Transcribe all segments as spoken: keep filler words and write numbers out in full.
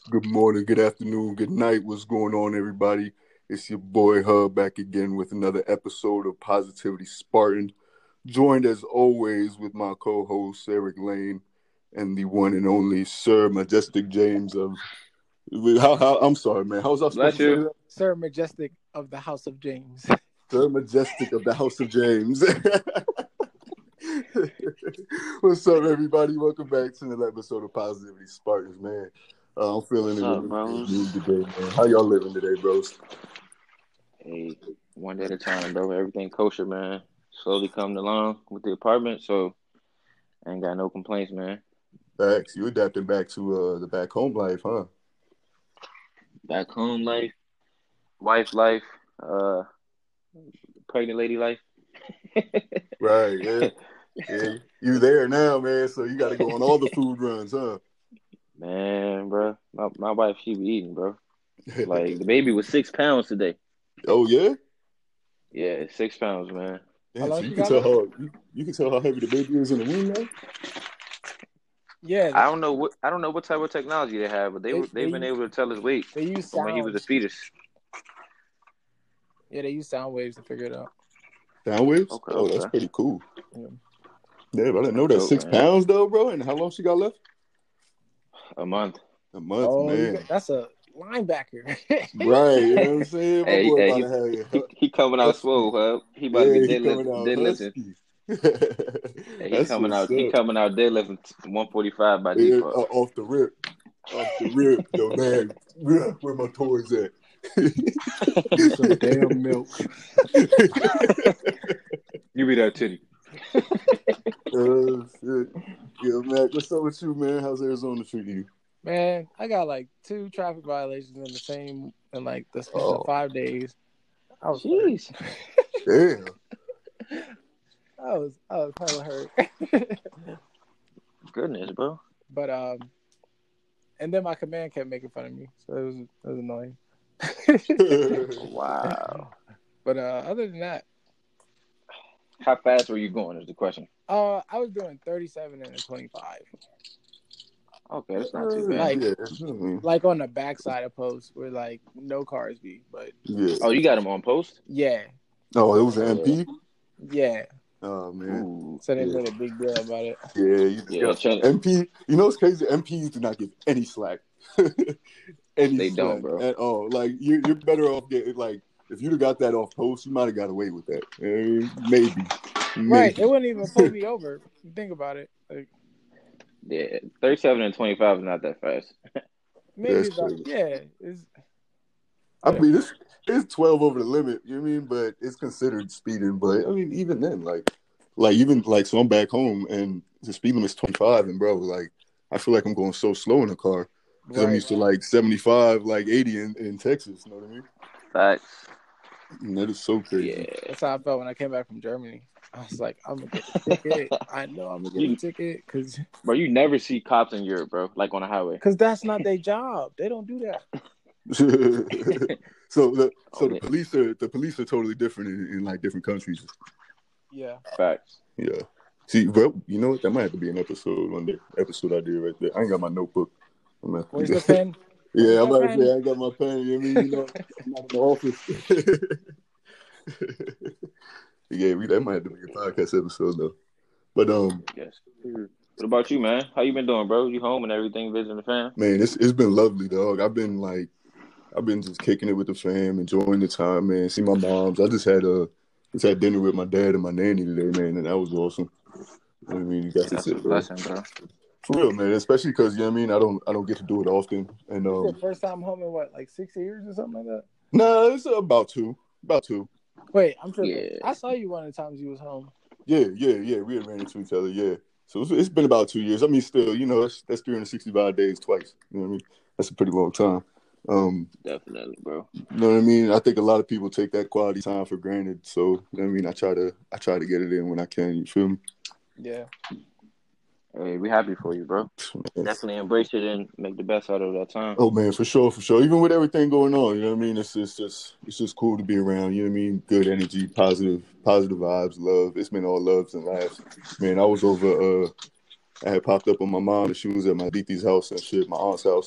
Good morning, good afternoon, good night. What's going on, everybody? It's your boy Hub back again with another episode of Positivity Spartan. Joined as always with my co-host Eric Lane and the one and only Sir Majestic James of. How, how, I'm sorry, man. How was I supposed Bless to say you. that? Sir Majestic of the House of James. Sir Majestic of the House of James. What's up, everybody? Welcome back to another episode of Positivity Spartans, man. Uh, I'm feeling What's it up, really bros? good today, man. How y'all living today, bros? Hey, one day at a time, bro. Everything kosher, man. Slowly coming along with the apartment, so I ain't got no complaints, man. Facts. You adapting back to uh, the back home life, huh? Back home life, wife life, uh, pregnant lady life. Right, yeah. Yeah, you there now, man, so you got to go on all the food runs, huh? Man, bro, my my wife, she be eating, bro. Like, the baby was six pounds today. Oh, yeah? Yeah, six pounds, man. Damn, How so long you she can got tell left? how you, you can tell how heavy the baby is in the womb now? Yeah, I don't know what I don't know what type of technology they have, but they They- were they've they been use- able to tell his weight they use from when he was a sounds. fetus. Yeah, they use sound waves to figure it out. Sound waves? Okay, Oh, that's okay. pretty cool. Yeah. Damn, I didn't know That's that. dope, Six man. pounds, though, bro? And how long she got left? A month. A month, Oh, you man. got, that's a linebacker. Right, you know what I'm saying? My Hey, boy hey, about he, to have he a he coming out husky. swole, huh? He about Yeah, to he be deadlift, coming out deadlifting. husky. Hey, he That's coming what's out. He up. coming out deadlifting one forty five by Yeah, default. uh, off the rip. Off the rip. Yo, man, where my toys at? Need some damn milk. Give me that titty. Oh, shit. Yo, Mac, what's up with you, man? How's Arizona treating you? Man, I got like two traffic violations in the same in like the span Oh. of five days. I was Jeez. Damn. I was I was hella hurt. Goodness, bro. But um, and then my command kept making fun of me, so it was it was annoying. Wow. But uh, other than that, How fast were you going? Is the question. uh, I was doing thirty-seven and a twenty-five, Okay, that's not too bad. Like- yeah. Mhm. like on the backside of post where like no cars be. But Yeah. Oh, you got him on post? yeah, Oh, it was an M P? yeah. Oh, man. Ooh. So they Yeah. made a big deal about it. Yeah, you, Yeah, yeah. check. M P, you know what's crazy? M Ps do not give any slack. any They slack don't, bro. at all. Like, you, you're better off getting, like, if you'd have got that off post, you might have got away with that. Uh, maybe. Maybe. Right, it wouldn't even pull me over. You think about it. Like, Yeah, thirty-seven and twenty-five is not that fast. maybe That's it's not, crazy. yeah. It's, I mean, it's, it's twelve over the limit, you know what I mean? But it's considered speeding. But, I mean, even then, like, like even, like, so I'm back home, and the speed limit's twenty-five, and, bro, like, I feel like I'm going so slow in the car. Because I'm right. used to, like, seventy-five, like, eighty in, in Texas, you know what I mean? Facts. And that is so crazy. Yeah. That's how I felt when I came back from Germany. I was like, I'm gonna get a ticket. I know I'm gonna get a ticket because Bro, you never see cops in Europe, bro. Like on a highway. because that's not their job. They don't do that. so the so Oh, the yeah. police are the police are totally different in, in like different countries. Yeah. Facts. Yeah. See, well, you know what? That might have to be an episode one day. Episode idea right there. I ain't got my notebook. I'm gonna have to Where's do the that. pen? Yeah, I'm My about to pen. say I ain't got my pen. You know what I mean? You know, I'm not in the office. Yeah, we that might have to be a podcast episode though. But um, Yes. What about you, man? How you been doing, bro? You home and everything, visiting the fam? man, it's it's been lovely, dog. I've been like, I've been just kicking it with the fam, enjoying the time, man. See my moms. I just had a just had dinner with my dad and my nanny today, man, and that was awesome. You know what I mean, you got to That's a sit, bro. blessing, bro. For real, man. Especially because you know what I mean. I don't I don't get to do it often, and This is um, your first time home in what, like six years or something like that? nah, it's about two, about two. Wait, I'm tripping. Yeah. I saw you one of the times you was home. Yeah, yeah, yeah. We had ran into each other. Yeah, so it's, it's been about two years. I mean, still, you know, that's, that's three hundred sixty-five days twice. You know what I mean? That's a pretty long time. Um, Definitely, bro. you know what I mean? I think a lot of people take that quality time for granted. So, you know what I mean? I try to I try to get it in when I can. You feel me? Yeah. Hey, we happy for you, bro. Man. Definitely embrace it and make the best out of that time. Oh man, for sure, for sure. Even with everything going on, you know what I mean? It's just, just it's just cool to be around. You know what I mean? Good energy, positive, positive vibes, love. It's been all loves and laughs. Man, I was over. Uh, I had popped up on my mom and she was at my D T's house and shit, my aunt's house,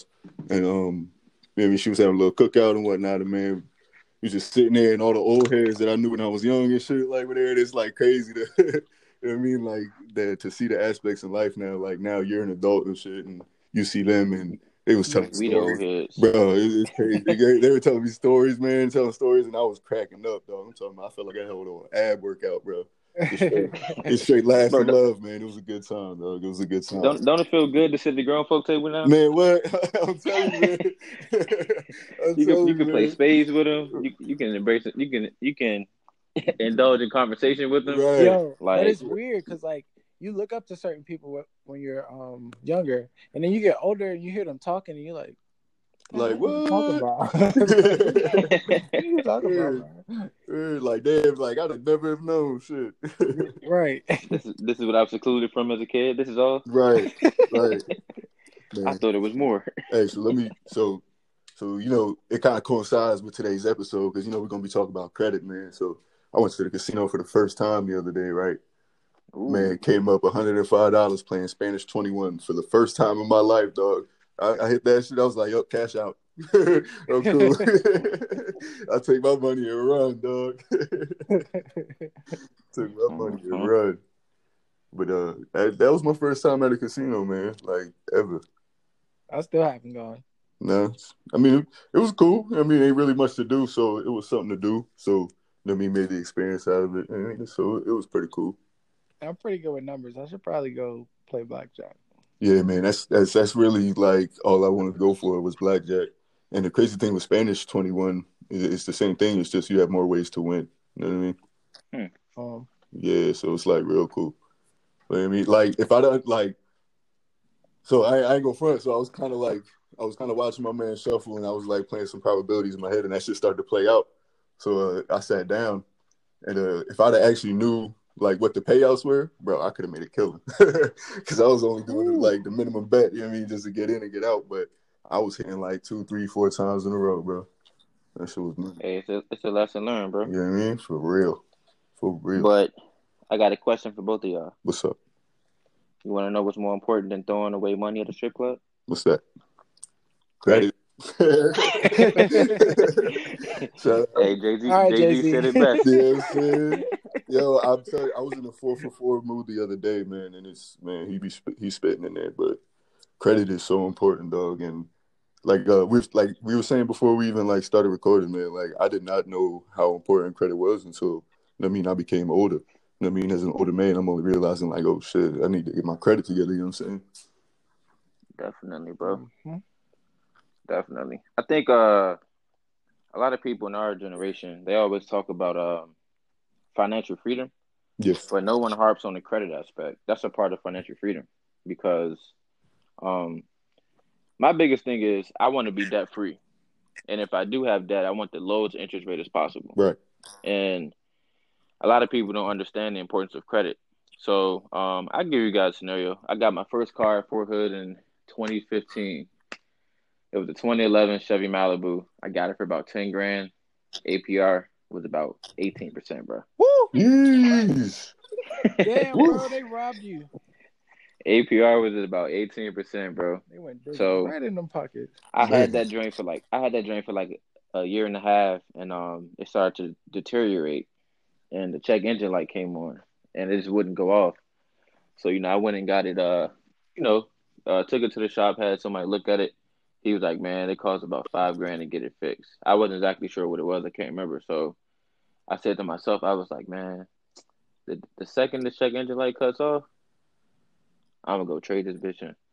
and um, maybe she was having a little cookout and whatnot, and man, we just sitting there, and all the old heads that I knew when I was young and shit, like were there. It's like crazy to, you know what I mean, like that to see the aspects in life now. Like now you're an adult and shit, and you see them, and they was telling We the old stories, heads. bro. It, it's crazy. they, they were telling me stories, man, telling stories, and I was cracking up, dog. I'm talking about, I felt like I had an ab workout, bro. It's straight, it's straight laughs Bro, and don't, love, man. It was a good time, dog. It was a good time. don't don't it feel good to sit at the grown folk table now? Man, what? I'm telling you, man. I'm You can telling you can you, play man. spades with them. You you can embrace it. You can you can indulge in conversation with them. Right. Yo, Like, but it's weird because like you look up to certain people wh- when you're um younger, and then you get older and you hear them talking, and you're like, Like, what? Are you talking what? about? What are you talking Yeah. about, man? Yeah, like, damn, like, I'd have never have known shit. Right. this is this is what I was secluded from as a kid. This is all. Right, right. I Man. thought it was more. Hey, so let me, so, so, you know, it kind of coincides with today's episode because, you know, we're going to be talking about credit, man. So I went to the casino for the first time the other day, right? Ooh. Man, came up one hundred five dollars playing Spanish twenty-one for the first time in my life, dog. I, I hit that shit. I was like, yo, cash out. I'm cool. I take my money and run, dog. Took my money and Mm-hmm. run. But uh, that, that was my first time at a casino, man. Like, ever. I still haven't gone. No. I mean, it, it was cool. I mean, ain't really much to do, so it was something to do. So, I mean, made the experience out of it. And so it was pretty cool. I'm pretty good with numbers. I should probably go play blackjack. Yeah, man, that's that's that's really like all I wanted to go for was blackjack. And the crazy thing with Spanish twenty-one is it's the same thing. It's just you have more ways to win. You know what I mean? Hmm. Um, Yeah, so it's like real cool. But I mean, like if I don't like, so I, I ain't go front. So I was kind of like, I was kind of watching my man shuffle, and I was like playing some probabilities in my head, and that shit started to play out. So uh, I sat down, and uh, if I'd actually knew like what the payouts were, bro, I could have made a killing because I was only doing Ooh. like the minimum bet, you know what I mean, just to get in and get out. But I was hitting like two, three, four times in a row, bro. That shit was money. Hey, it's a it's a lesson learned, bro. You know what I mean? For real, for real. But I got a question for both of y'all. What's up? You want to know what's more important than throwing away money at a strip club? What's that? Credit. Hey, Jay Z, right, Jay Z said it best. You know what I'm saying? Yo, I'm telling you, I was in a four for four mood the other day, man, and it's man, he be he's spitting in there, but credit is so important, dog. And like uh, we like we were saying before we even like started recording, man. Like I did not know how important credit was until I mean I became older. I mean, as an older man, I'm only realizing like, oh shit, I need to get my credit together. You know what I'm saying? Definitely, bro. Mm-hmm. Definitely. I think uh, a lot of people in our generation, they always talk about um, financial freedom, Yes. but no one harps on the credit aspect. That's a part of financial freedom because um, my biggest thing is I want to be debt free. And if I do have debt, I want the lowest interest rate as possible. Right. And a lot of people don't understand the importance of credit. So um, I'll give you guys a scenario. I got my first car at Fort Hood in twenty fifteen. It was a twenty eleven Chevy Malibu. I got it for about ten grand. A P R was about eighteen percent, bro. Woo! Yes. Damn, bro, they robbed you. A P R was at about eighteen percent, bro. They went digging So right in them pockets. I Man. had that joint for like I had that joint for like a year and a half, and um, it started to deteriorate, and the check engine light came on, and it just wouldn't go off. So you know, I went and got it. Uh, you know, uh, took it to the shop, had somebody look at it. He was like, "Man, it costs about five grand to get it fixed." I wasn't exactly sure what it was. I can't remember. So I said to myself, I was like, "Man, the the second the check engine light cuts off, I'm gonna go trade this bitch in."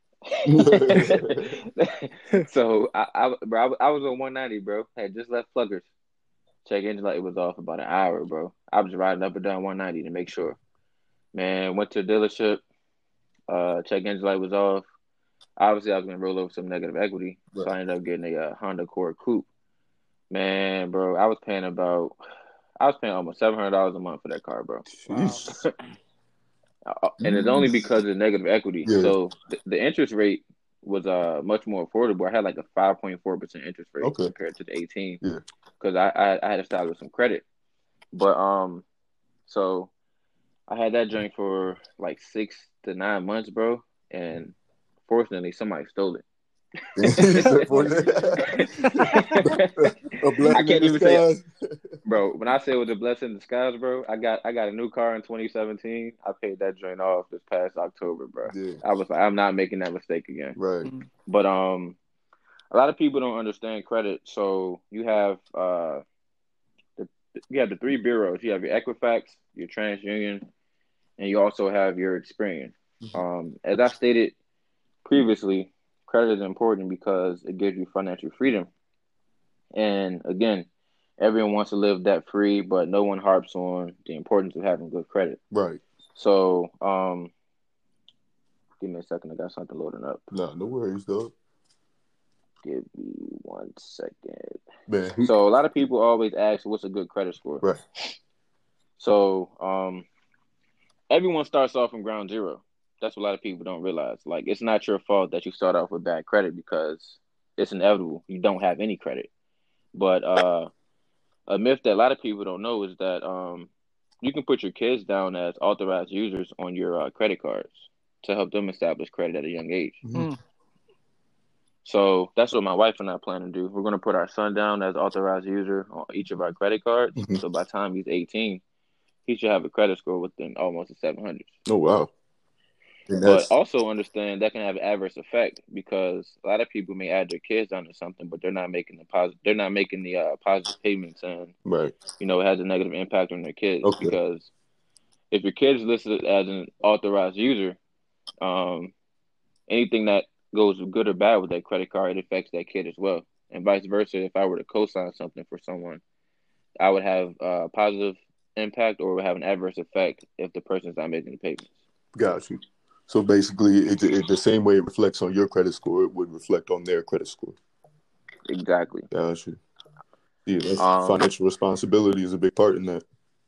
So I, I, bro, I, I was on one ninety, bro. Had just left Pluggers. Check engine light was off about an hour, bro. I was riding up and down one ninety to make sure. Man, went to the dealership. Uh, check engine light was off. Obviously, I was gonna roll over some negative equity, so I ended up getting a uh, Honda Accord Coupe. Man, bro, I was paying about, I was paying almost seven hundred dollars a month for that car, bro. Wow. And it's only because of negative equity. Yeah. So the, the interest rate was uh much more affordable. I had like a five point four percent interest rate Okay. compared to the eighteen. Yeah. Because I, I I had to start with some credit, but um, so I had that joint for like six to nine months, bro, and fortunately somebody stole it. He said for a I blessing in can't even say, disguise. bro. When I say it was a blessing in disguise, bro, I got I got a new car in twenty seventeen. I paid that joint off this past October, bro. Yeah. I was like, I'm not making that mistake again. Right. But um, a lot of people don't understand credit. So you have uh, the you have the three bureaus. You have your Equifax, your TransUnion, and you also have your Experian. Mm-hmm. Um, as I stated previously, credit is important because it gives you financial freedom. And again, everyone wants to live debt free, but no one harps on the importance of having good credit. Right. So, um, give me a second. I got something loading up. No, no worries, dog. Give me one second. Man. So, a lot of people always ask, what's a good credit score? Right. So, um, everyone starts off from ground zero. That's what a lot of people don't realize. Like, it's not your fault that you start off with bad credit because it's inevitable. You don't have any credit. But uh, a myth that a lot of people don't know is that um, you can put your kids down as authorized users on your uh, credit cards to help them establish credit at a young age. Mm-hmm. So that's what my wife and I plan to do. We're going to put our son down as authorized user on each of our credit cards. Mm-hmm. So by the time he's eighteen, he should have a credit score within almost a seven hundred. Oh, wow. But also understand that can have an adverse effect because a lot of people may add their kids onto something, but they're not making the positive. They're not making the uh, positive payments, and right, you know, it has a negative impact on their kids. Okay. Because if your kid is listed as an authorized user, um, anything that goes good or bad with that credit card, it affects that kid as well, and vice versa. If I were to co-sign something for someone, I would have a positive impact or would have an adverse effect if the person's not making the payments. Got you. So basically, it, it, the same way it reflects on your credit score, it would reflect on their credit score. Exactly. Got you. Yeah, that's Um, financial responsibility is a big part in that.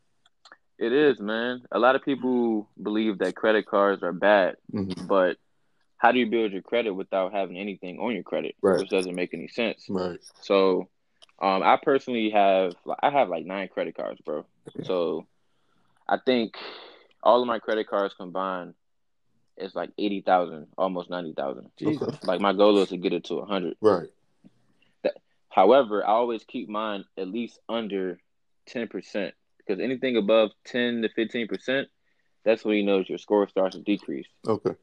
It is, man. A lot of people believe that credit cards are bad, mm-hmm. but how do you build your credit without having anything on your credit? Right. Which doesn't make any sense. Right. So, um, I personally have, I have like nine credit cards, bro. Yeah. So, I think all of my credit cards combined is like eighty thousand, almost ninety thousand. Okay. Like my goal is to get it to a hundred. Right. That, however, I always keep mine at least under ten percent because anything above ten to fifteen percent, that's when you know your score starts to decrease. Okay.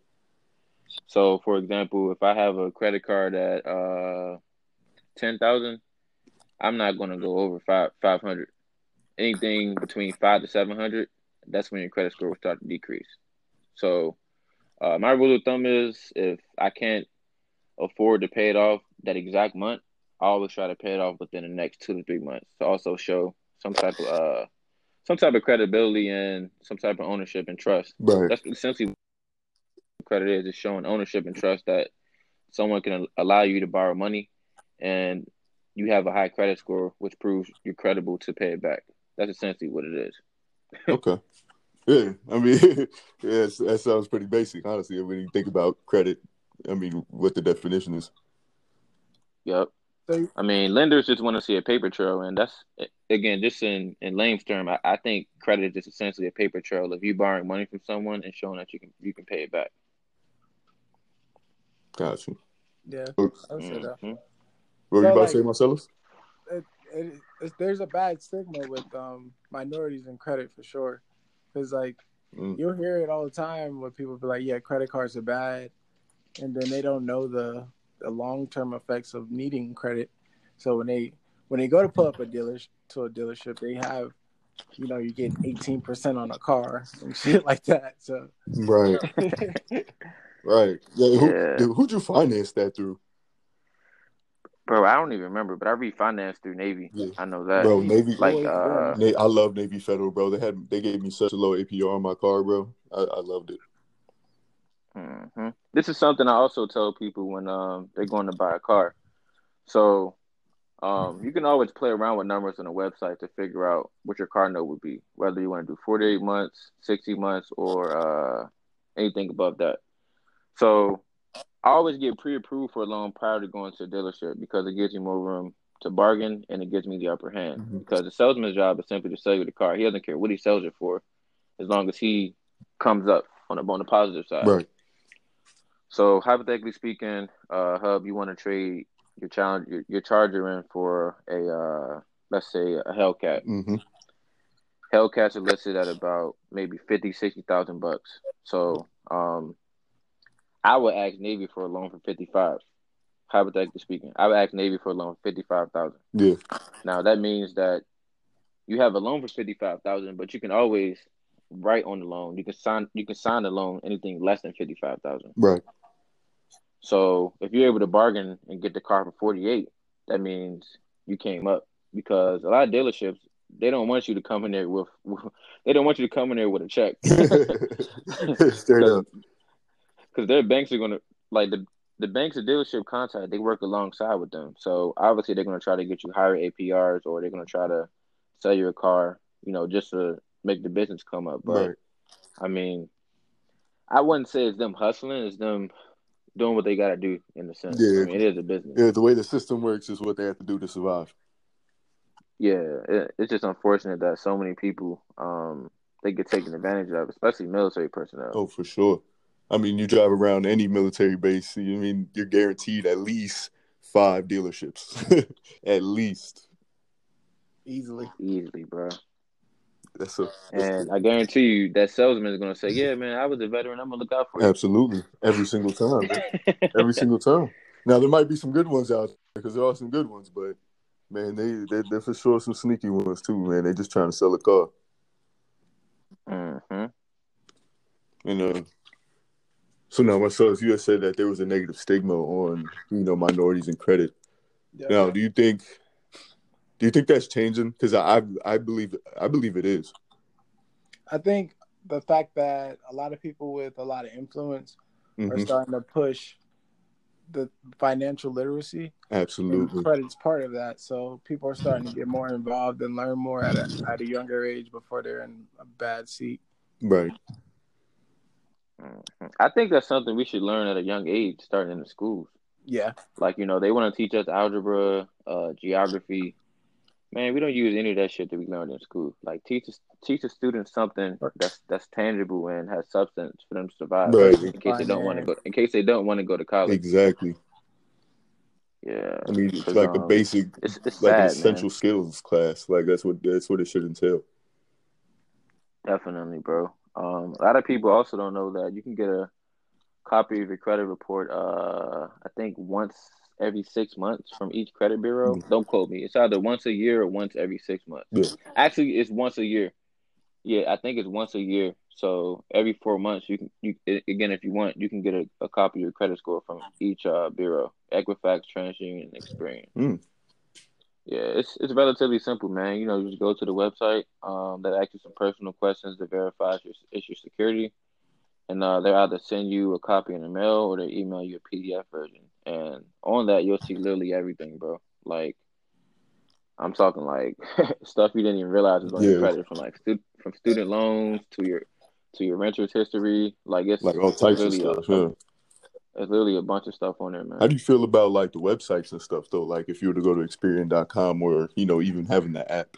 So, for example, if I have a credit card at uh ten thousand, I'm not going to go over five five hundred. Anything between five to seven hundred, that's when your credit score will start to decrease. So, uh, my rule of thumb is if I can't afford to pay it off that exact month, I always try to pay it off within the next two to three months to also show some type of uh some type of credibility and some type of ownership and trust. Right. That's essentially what credit is, is showing ownership and trust that someone can allow you to borrow money and you have a high credit score, which proves you're credible to pay it back. That's essentially what it is. Okay. Yeah, I mean, yeah, that sounds pretty basic, honestly. When you think about credit, I mean, what the definition is. Yep. I mean, lenders just want to see a paper trail, and that's, again, just in, in layman's term, I, I think credit is just essentially a paper trail of you borrowing money from someone and showing that you can you can pay it back. Gotcha. Yeah, I would say mm-hmm. that. What were so, you about like, to say, Marcellus? It, it, it, there's a bad stigma with um, minorities and credit for sure. Because, like, mm. you'll hear it all the time where people be like, yeah, credit cards are bad. And then they don't know the, the long-term effects of needing credit. So when they when they go to pull up a dealer to a dealership, they have, you know, you get eighteen percent on a car and shit like that. So Right. Right. Yeah, who, yeah. dude, who'd you finance that through? Bro, I don't even remember, but I refinanced through Navy. Yeah. I know that. Bro, Navy. Like, uh, I love Navy Federal, bro. They had they gave me such a low A P R on my car, bro. I, I loved it. Mm-hmm. This is something I also tell people when um they're going to buy a car. So, um, you can always play around with numbers on a website to figure out what your car note would be, whether you want to do forty-eight months, sixty months, or uh anything above that. So, I always get pre-approved for a loan prior to going to a dealership because it gives you more room to bargain and it gives me the upper hand. Mm-hmm. Because the salesman's job is simply to sell you the car. He doesn't care what he sells it for, as long as he comes up on the on the positive side. Right. So hypothetically speaking, uh, Hub, you want to trade your challenge your, your Charger in for a uh, let's say a Hellcat. Mm-hmm. Hellcats are listed at about maybe fifty, sixty thousand bucks. So um, I would ask Navy for a loan for fifty five. Hypothetically speaking, I would ask Navy for a loan for fifty five thousand. Yeah. Now that means that you have a loan for fifty five thousand, but you can always write on the loan. You can sign you can sign the loan anything less than fifty five thousand. Right. So if you're able to bargain and get the car for forty-eight, that means you came up, because a lot of dealerships, they don't want you to come in there with, they don't want you to come in there with a check. Straight up. Because their banks are going to, like the, the banks of dealership contact, they work alongside with them. So obviously they're going to try to get you higher A P Rs, or they're going to try to sell you a car, you know, just to make the business come up. But right. I mean, I wouldn't say it's them hustling, it's them doing what they got to do in a sense. Yeah. I mean, it is a business. Yeah, the way the system works is what they have to do to survive. Yeah, it, it's just unfortunate that so many people, um, they get taken advantage of, especially military personnel. Oh, for sure. I mean, you drive around any military base, I mean, you're guaranteed at least five dealerships. At least. Easily. Easily, bro. That's a, that's and cool. I guarantee you that salesman is going to say, yeah, man, I was a veteran. I'm going to look out for you. Absolutely. Every single time. Every single time. Now, there might be some good ones out there, because there are some good ones, but, man, they, they, they're for sure some sneaky ones, too, man. They're just trying to sell a car. Mm-hmm. And, uh, so now, Marcellus, you had said that there was a negative stigma on, you know, minorities and credit. Yeah. Now, do you think, do you think that's changing? Because I, I, I believe, I believe it is. I think the fact that a lot of people with a lot of influence mm-hmm. are starting to push the financial literacy. Absolutely. And credit's part of that. So people are starting to get more involved and learn more at a, at a younger age before they're in a bad seat. Right. I think that's something we should learn at a young age, starting in the schools. Yeah. Like, you know, they want to teach us algebra, uh, geography. Man, we don't use any of that shit that we learned in school. Like, teach teach the students something that's that's tangible and has substance for them to survive. Right. In case they don't want to go. In case they don't want to go to college. Exactly. Yeah. I mean, it's like um, a basic, it's, it's like sad, an essential man. skills class. Like that's what that's what it should entail. Definitely, bro. Um, a lot of people also don't know that you can get a copy of your credit report. Uh, I think once every six months from each credit bureau. Mm-hmm. Don't quote me. It's either once a year or once every six months. Yeah. Actually, it's once a year. Yeah, I think it's once a year. So every four months, you can you again if you want, you can get a, a copy of your credit score from each uh, bureau: Equifax, TransUnion, and Experian. Mm. Yeah, it's it's relatively simple, man. You know, you just go to the website. Um, that asks you some personal questions to verify your issue security, and uh, they'll either send you a copy in the mail or they email you a P D F version. And on that, you'll see literally everything, bro. Like, I'm talking like stuff you didn't even realize was on yeah. your credit, from like stu- from student loans to your to your renter's history. Like it's like all types of stuff. A, yeah, there's literally a bunch of stuff on there, man. How do you feel about like the websites and stuff though? Like if you were to go to Experian dot com or you know even having the app.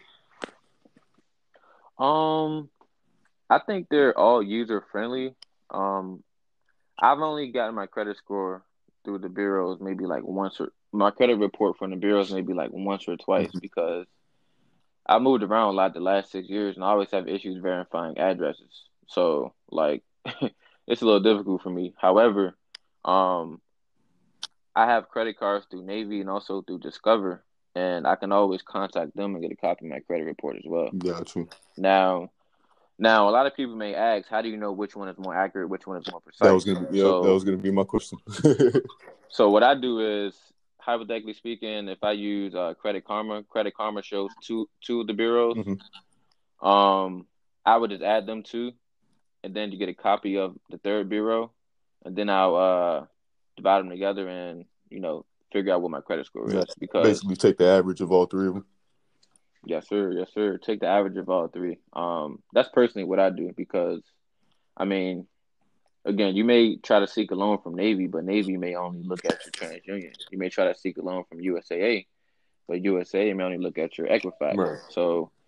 Um, I think they're all user friendly. Um, I've only gotten my credit score through the bureaus maybe like once, or my credit report from the bureaus maybe like once or twice, mm-hmm. because I moved around a lot the last six years and I always have issues verifying addresses. So like it's a little difficult for me. However, um, I have credit cards through Navy and also through Discover, and I can always contact them and get a copy of my credit report as well. Gotcha. Now, now a lot of people may ask, how do you know which one is more accurate, which one is more precise? That was gonna be, so, yep, that was gonna be my question. So what I do is, hypothetically speaking, if I use uh, Credit Karma, Credit Karma shows two two of the bureaus. Mm-hmm. Um, I would just add them two, and then you get a copy of the third bureau, and then I'll uh, divide them together and you know figure out what my credit score is. Yeah. Because basically take the average of all three of them. Yes, sir. Yes, sir. Take the average of all three. Um, that's personally what I do because, I mean, again, you may try to seek a loan from Navy, but Navy may only look at your TransUnion. You may try to seek a loan from U S A A, but U S A A may only look at your Equifax. Right. So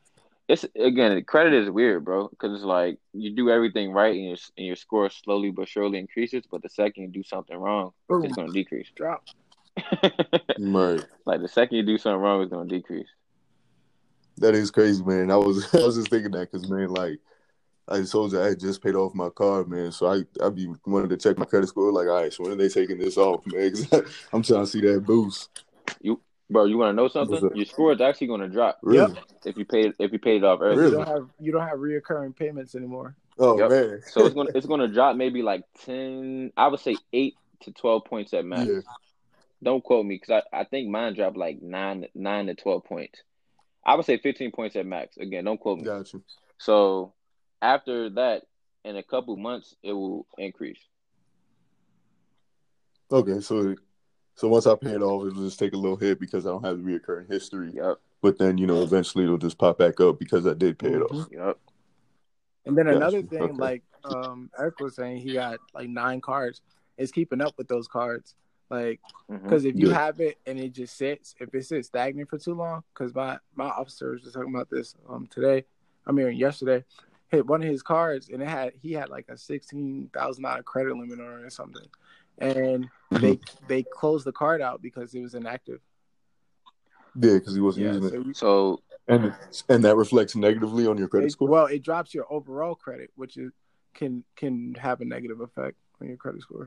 it's again, credit is weird, bro, because it's like you do everything right and your and your score slowly but surely increases, but the second you do something wrong, Boom, it's gonna decrease. drop. Right. Like the second you do something wrong, it's gonna decrease. That is crazy, man. I was I was just thinking that because, man, like I told you, I had just paid off my car, man. So I I be wanting to check my credit score. Like, all right, so when are they taking this off, man? 'Cause I'm trying to see that boost. You, bro, you want to know something? What's Your score is actually gonna drop Yep, Really? if you pay if you paid it off because you early. don't Really? have you don't have reoccurring payments anymore. Oh, Yep. man. So it's gonna it's gonna drop maybe like ten. I would say eight to twelve points at max. Yeah. Don't quote me because I, I think mine dropped like nine nine to twelve points. I would say fifteen points at max. Again, don't quote me. Got you. So after that, in a couple months, it will increase. Okay, so so once I pay it off, it'll just take a little hit because I don't have the reoccurring history. Yep. But then, you know, eventually it'll just pop back up because I did pay it Mhm. off. Yep. And then Gotcha. another thing, Okay. like um, Eric was saying, he got like nine cards. Is keeping up with those cards, like Mhm. because if you Yeah. have it and it just sits, if it sits stagnant for too long, because my my officer was just talking about this um today, I mean yesterday, hit one of his cards and it had he had like a sixteen thousand dollar credit limit on it or something, and they they closed the card out because it was inactive. Yeah, because he wasn't Yeah, using so it. you, So And and that reflects negatively on your credit it, score? well, it drops your overall credit, which is can can have a negative effect on your credit score.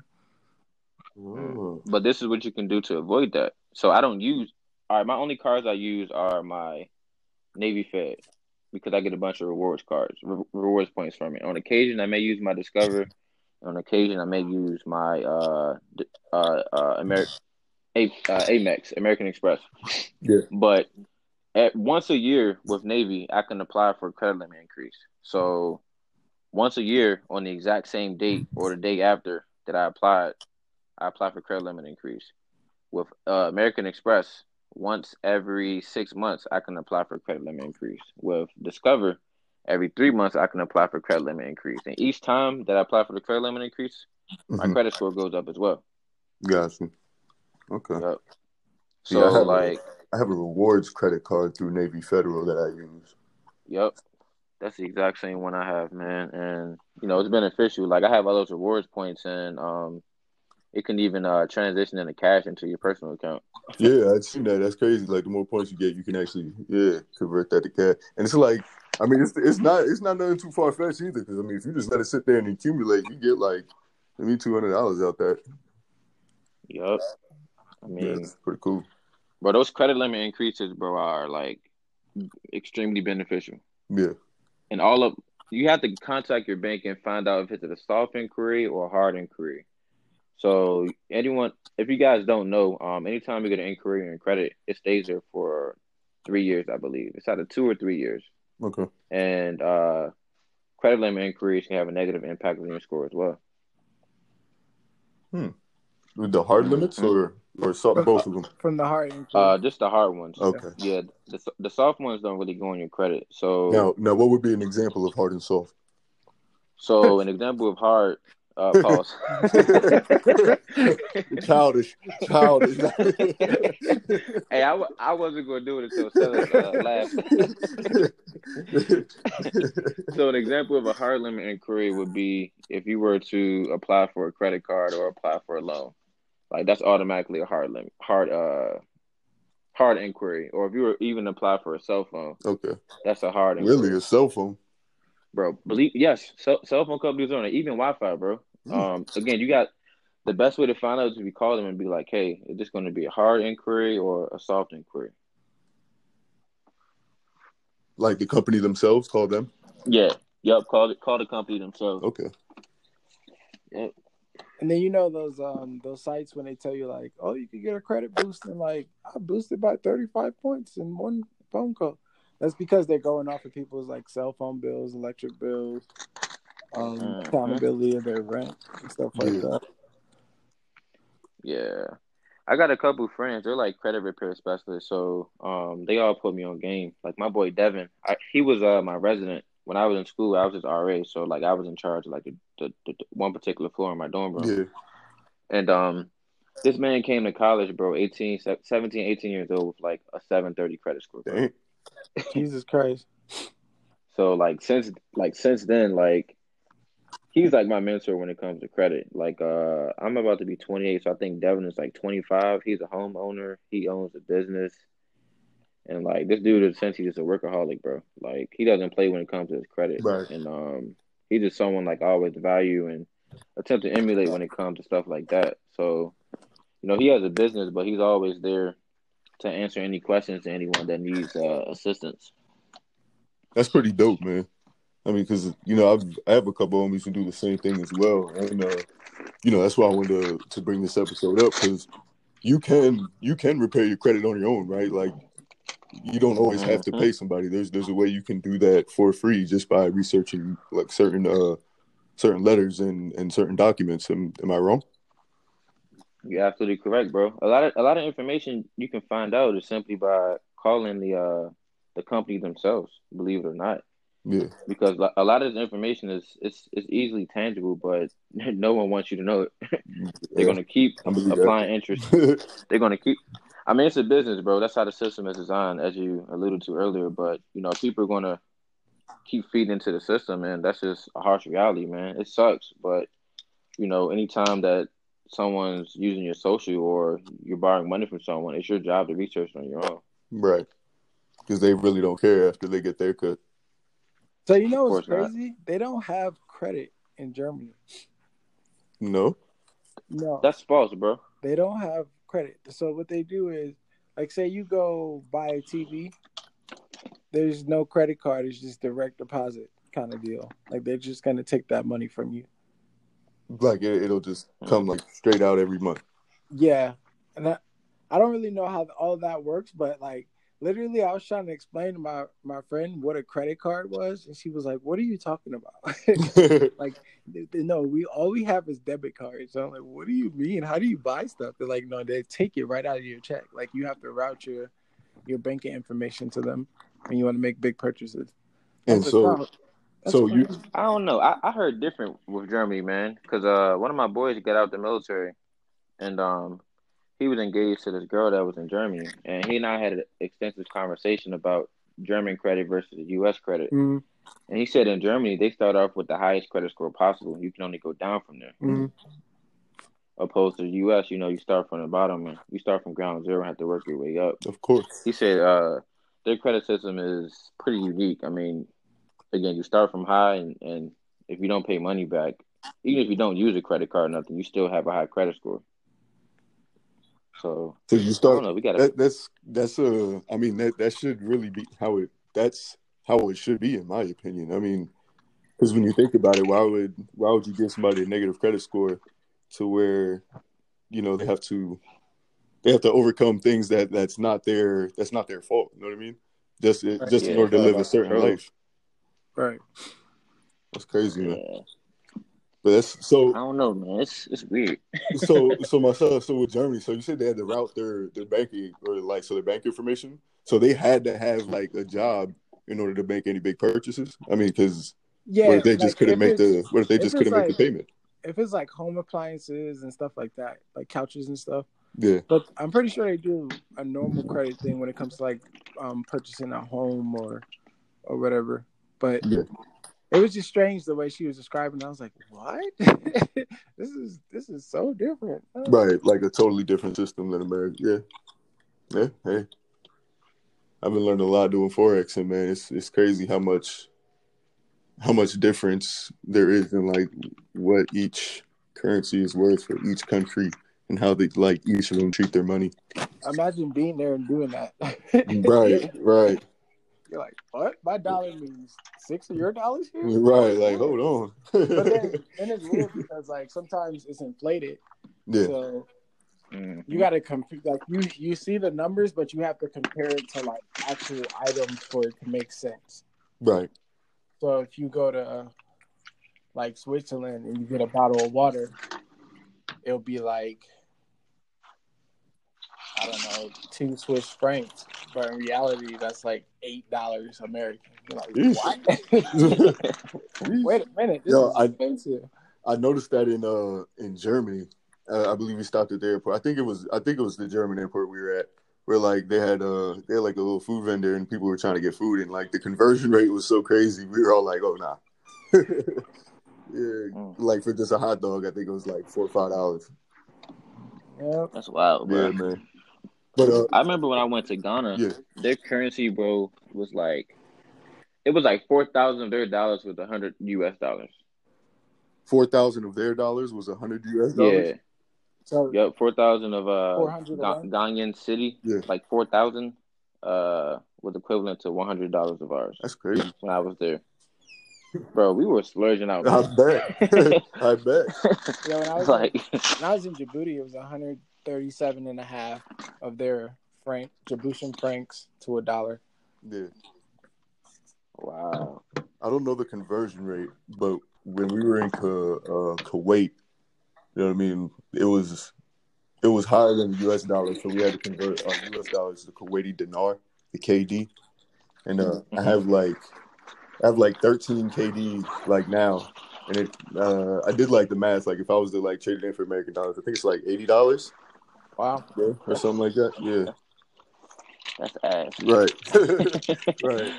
Oh. but this is what you can do to avoid that. So I don't use. All right, my only cards I use are my Navy Fed because I get a bunch of rewards cards, re- rewards points from it. On occasion, I may use my Discover. On occasion, I may use my uh d- uh uh Ameri- A- uh, Amex, American Express. Yeah. But at once a year with Navy, I can apply for a credit limit increase. So once a year on the exact same date or the day after that I applied, I apply for credit limit increase. With uh, American Express, once every six months, I can apply for credit limit increase. With Discover, every three months, I can apply for credit limit increase. And each time that I apply for the credit limit increase, my Mhm. credit score goes up as well. Got you. Okay. Yep. See, I So have like, a I have a rewards credit card through Navy Federal that I use. yep, that's the exact same one I have, man. And you know, it's beneficial. Like I have all those rewards points, and um, it can even uh transition into cash into your personal account. Yeah, I've seen that. That's crazy. Like the more points you get, you can actually yeah convert that to cash. And it's like, I mean, it's it's not it's not nothing too far fetched either. Because I mean, if you just let it sit there and accumulate, you get like maybe two hundred dollars out that. Yep. I Yeah, mean, it's pretty cool. bro, those credit limit increases, bro, are like extremely beneficial. Yeah. And all of you have to contact your bank and find out if it's a soft inquiry or a hard inquiry. So anyone, if you guys don't know, um, anytime you get an inquiry and credit, it stays there for three years, I believe. It's either two or three years. Okay. And uh, credit limit inquiries can have a negative impact on your score as well. Hmm. With the hard limits or or so, both of them? From the hard inquiry. Uh, just the hard ones. Okay. Yeah, the the soft ones don't really go on your credit. So Now, now, what would be an example of hard and soft? So an example of hard uh, pause. childish, childish. Hey, I, w- I wasn't going to do it until Cedric uh, laughed. So an example of a hard limit inquiry would be if you were to apply for a credit card or apply for a loan. Like that's automatically a hard limit, hard uh, hard inquiry. Or if you were even apply for a cell phone, Okay. that's a hard inquiry. Really, a cell phone? Bro, believe yes, cell, cell phone companies are on it, even Wi-Fi, bro. Mm. Um, again, you got the best way to find out is if you call them and be like, "Hey, is this going to be a hard inquiry or a soft inquiry?" Like the company themselves call them? Yeah, yep. Call it. Call the company themselves. Okay. Yep. And then you know those um those sites when they tell you like, oh, you could get a credit boost and like I boosted by thirty-five points in one phone call. That's because they're going off of people's like cell phone bills, electric bills, um, Mm-hmm. accountability of their rent and stuff like Yeah. that. Yeah, I got a couple friends. They're like credit repair specialists, so um, they all put me on game. Like my boy Devin, I, he was uh my resident when I was in school. I was his R A, so like I was in charge of like the, the, the, the one particular floor in my dorm room. Yeah. And um, this man came to college, bro, eighteen, seventeen, eighteen years old with like a seven thirty credit score. Bro. Dang. Jesus Christ. So like since like since then, like he's like my mentor when it comes to credit. Like uh I'm about to be twenty-eight, so I think Devin is like twenty-five. He's a homeowner. He owns a business. And like this dude is essentially just a workaholic, bro. Like he doesn't play when it comes to his credit. Right. And um he's just someone like I always value and attempt to emulate when it comes to stuff like that. So, you know, he has a business, but he's always there to answer any questions to anyone that needs uh, assistance. That's pretty dope, man. I mean, because, you know, I've, I have a couple of homies who do the same thing as well. And, uh, you know, that's why I wanted to, to bring this episode up, because you can you can repair your credit on your own, right? Like, you don't always have to pay somebody. There's there's a way you can do that for free just by researching, like, certain uh certain letters and, and certain documents. Am, am I wrong? You're absolutely correct, bro. A lot of a lot of information you can find out is simply by calling the uh, the company themselves, believe it or not. Yeah. Because a lot of this information is it's it's easily tangible, but no one wants you to know it. They're Yeah, gonna keep applying that. interest. They're gonna keep. I mean, it's a business, bro. That's how the system is designed, as you alluded to earlier. But you know, people are gonna keep feeding into the system, and that's just a harsh reality, man. It sucks, but you know, anytime that someone's using your social or you're borrowing money from someone, it's your job to research on your own. Right. Because they really don't care after they get their cut. So you know what's crazy? Not. They don't have credit in Germany. No? No. That's false, bro. They don't have credit. So what they do is, like, say you go buy a T V, there's no credit card. It's just direct deposit kind of deal. Like, they're just going to take that money from you. Like, it, it'll just come, like, straight out every month. Yeah. And I, I don't really know how all of that works, but, like, literally, I was trying to explain to my, my friend what a credit card was, and she was like, "What are you talking about?" Like, no, we all we have is debit cards. So I'm like, "What do you mean? How do you buy stuff?" They're like, "No, they take it right out of your check. Like, you have to route your your banking information to them when you want to make big purchases." And so, like, so you, I don't know. I, I heard different with Germany, man, because uh, one of my boys got out the military, and um. he was engaged to this girl that was in Germany, and he and I had an extensive conversation about German credit versus U S credit. Mm-hmm. And he said in Germany, they start off with the highest credit score possible. You can only go down from there. Mm-hmm. Opposed to the U S, you know, you start from the bottom and you start from ground zero and have to work your way up. Of course. He said uh, their credit system is pretty unique. I mean, again, you start from high, and, and if you don't pay money back, even if you don't use a credit card or nothing, you still have a high credit score. So, so you start. I don't know, we gotta, that, that's that's uh. I mean, that that should really be how it. That's how it should be, in my opinion. I mean, because when you think about it, why would why would you give somebody a negative credit score to where, you know, they have to they have to overcome things that that's not their that's not their fault. You know what I mean? Just just yeah, in order to live a certain control. life. Right. That's crazy, yeah. man. But that's so. I don't know, man. It's it's weird. so so myself, so with Germany, so you said they had to route their their banking or like so their bank information. So they had to have like a job in order to make any big purchases. I mean, because yeah, what if they like, just couldn't make the what if they just couldn't like, make the payment? If it's like home appliances and stuff like that, like couches and stuff. Yeah. But I'm pretty sure they do a normal credit thing when it comes to like um, purchasing a home or or whatever. But yeah. It was just strange the way she was describing. I was like, "What? this is this is so different." Right, like a totally different system than America. Yeah, yeah. Hey, I've been learning a lot doing Forex, and man, it's it's crazy how much how much difference there is in like what each currency is worth for each country and how they like each of them treat their money. Imagine being there and doing that. Right, right. You're like, what? My dollar means six of your dollars here? Right, like, hold on. But then, then it's weird because, like, sometimes it's inflated. Yeah. So you got to compare. Like, you, you see the numbers, but you have to compare it to, like, actual items for it to make sense. Right. So if you go to, like, Switzerland and you get a bottle of water, it'll be like, I don't know, two Swiss francs, but in reality, that's like eight dollars American. You're like, what? Wait a minute, this Yo, is I, expensive. I noticed that in uh in Germany. Uh, I believe we stopped at the airport. I think it was I think it was the German airport we were at, where like they had uh they had like a little food vendor and people were trying to get food and like the conversion rate was so crazy. We were all like, oh nah. Yeah, mm. Like for just a hot dog, I think it was like four or five dollars. Yep. That's wild, bro. Yeah, man. But uh, I remember when I went to Ghana, yeah. their currency, bro, was like it was like four thousand of their dollars with a hundred U S dollars. Four thousand of their dollars was a hundred U S dollars. Yeah. So yep, four thousand of uh Ga- Ghanaian city, yeah. like four thousand, uh, was equivalent to one hundred dollars of ours. That's crazy. When I was there, bro, we were splurging out. I bet. I bet. Yeah, when I was like, in, when I was in Djibouti, it was one hundred thirty-seven and a half of their franc, Djiboutian francs to a dollar. Yeah. Wow. I don't know the conversion rate, but when we were in Ku- uh, Kuwait, you know what I mean? It was it was higher than the U S dollar, so we had to convert our U S dollars to Kuwaiti dinar, the K D. And uh, mm-hmm. I have like I have like thirteen K D like now, and it uh, I did like the math. Like if I was to like trade it in for American dollars, I think it's like eighty dollars. Wow, yeah, or something like that. Yeah, that's ass. Right, right.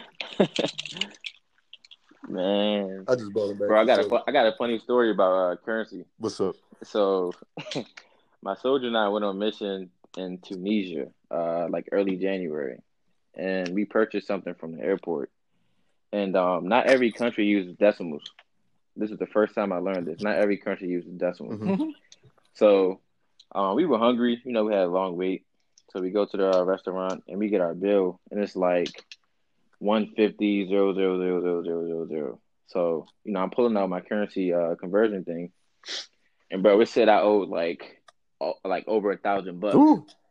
Man, I just brought it back. Bro, I got a I got a funny story about uh, currency. What's up? So, my soldier and I went on a mission in Tunisia, uh, like early January, and we purchased something from the airport. And um, not every country uses decimals. This is the first time I learned this. Not every country uses decimals. Mm-hmm. So, um, we were hungry. You know, we had a long wait. So we go to the uh, restaurant and we get our bill, and it's like one fifty zero zero zero zero zero zero zero. So, you know, I'm pulling out my currency uh, conversion thing, and bro, it said I owed like oh, like over a thousand bucks.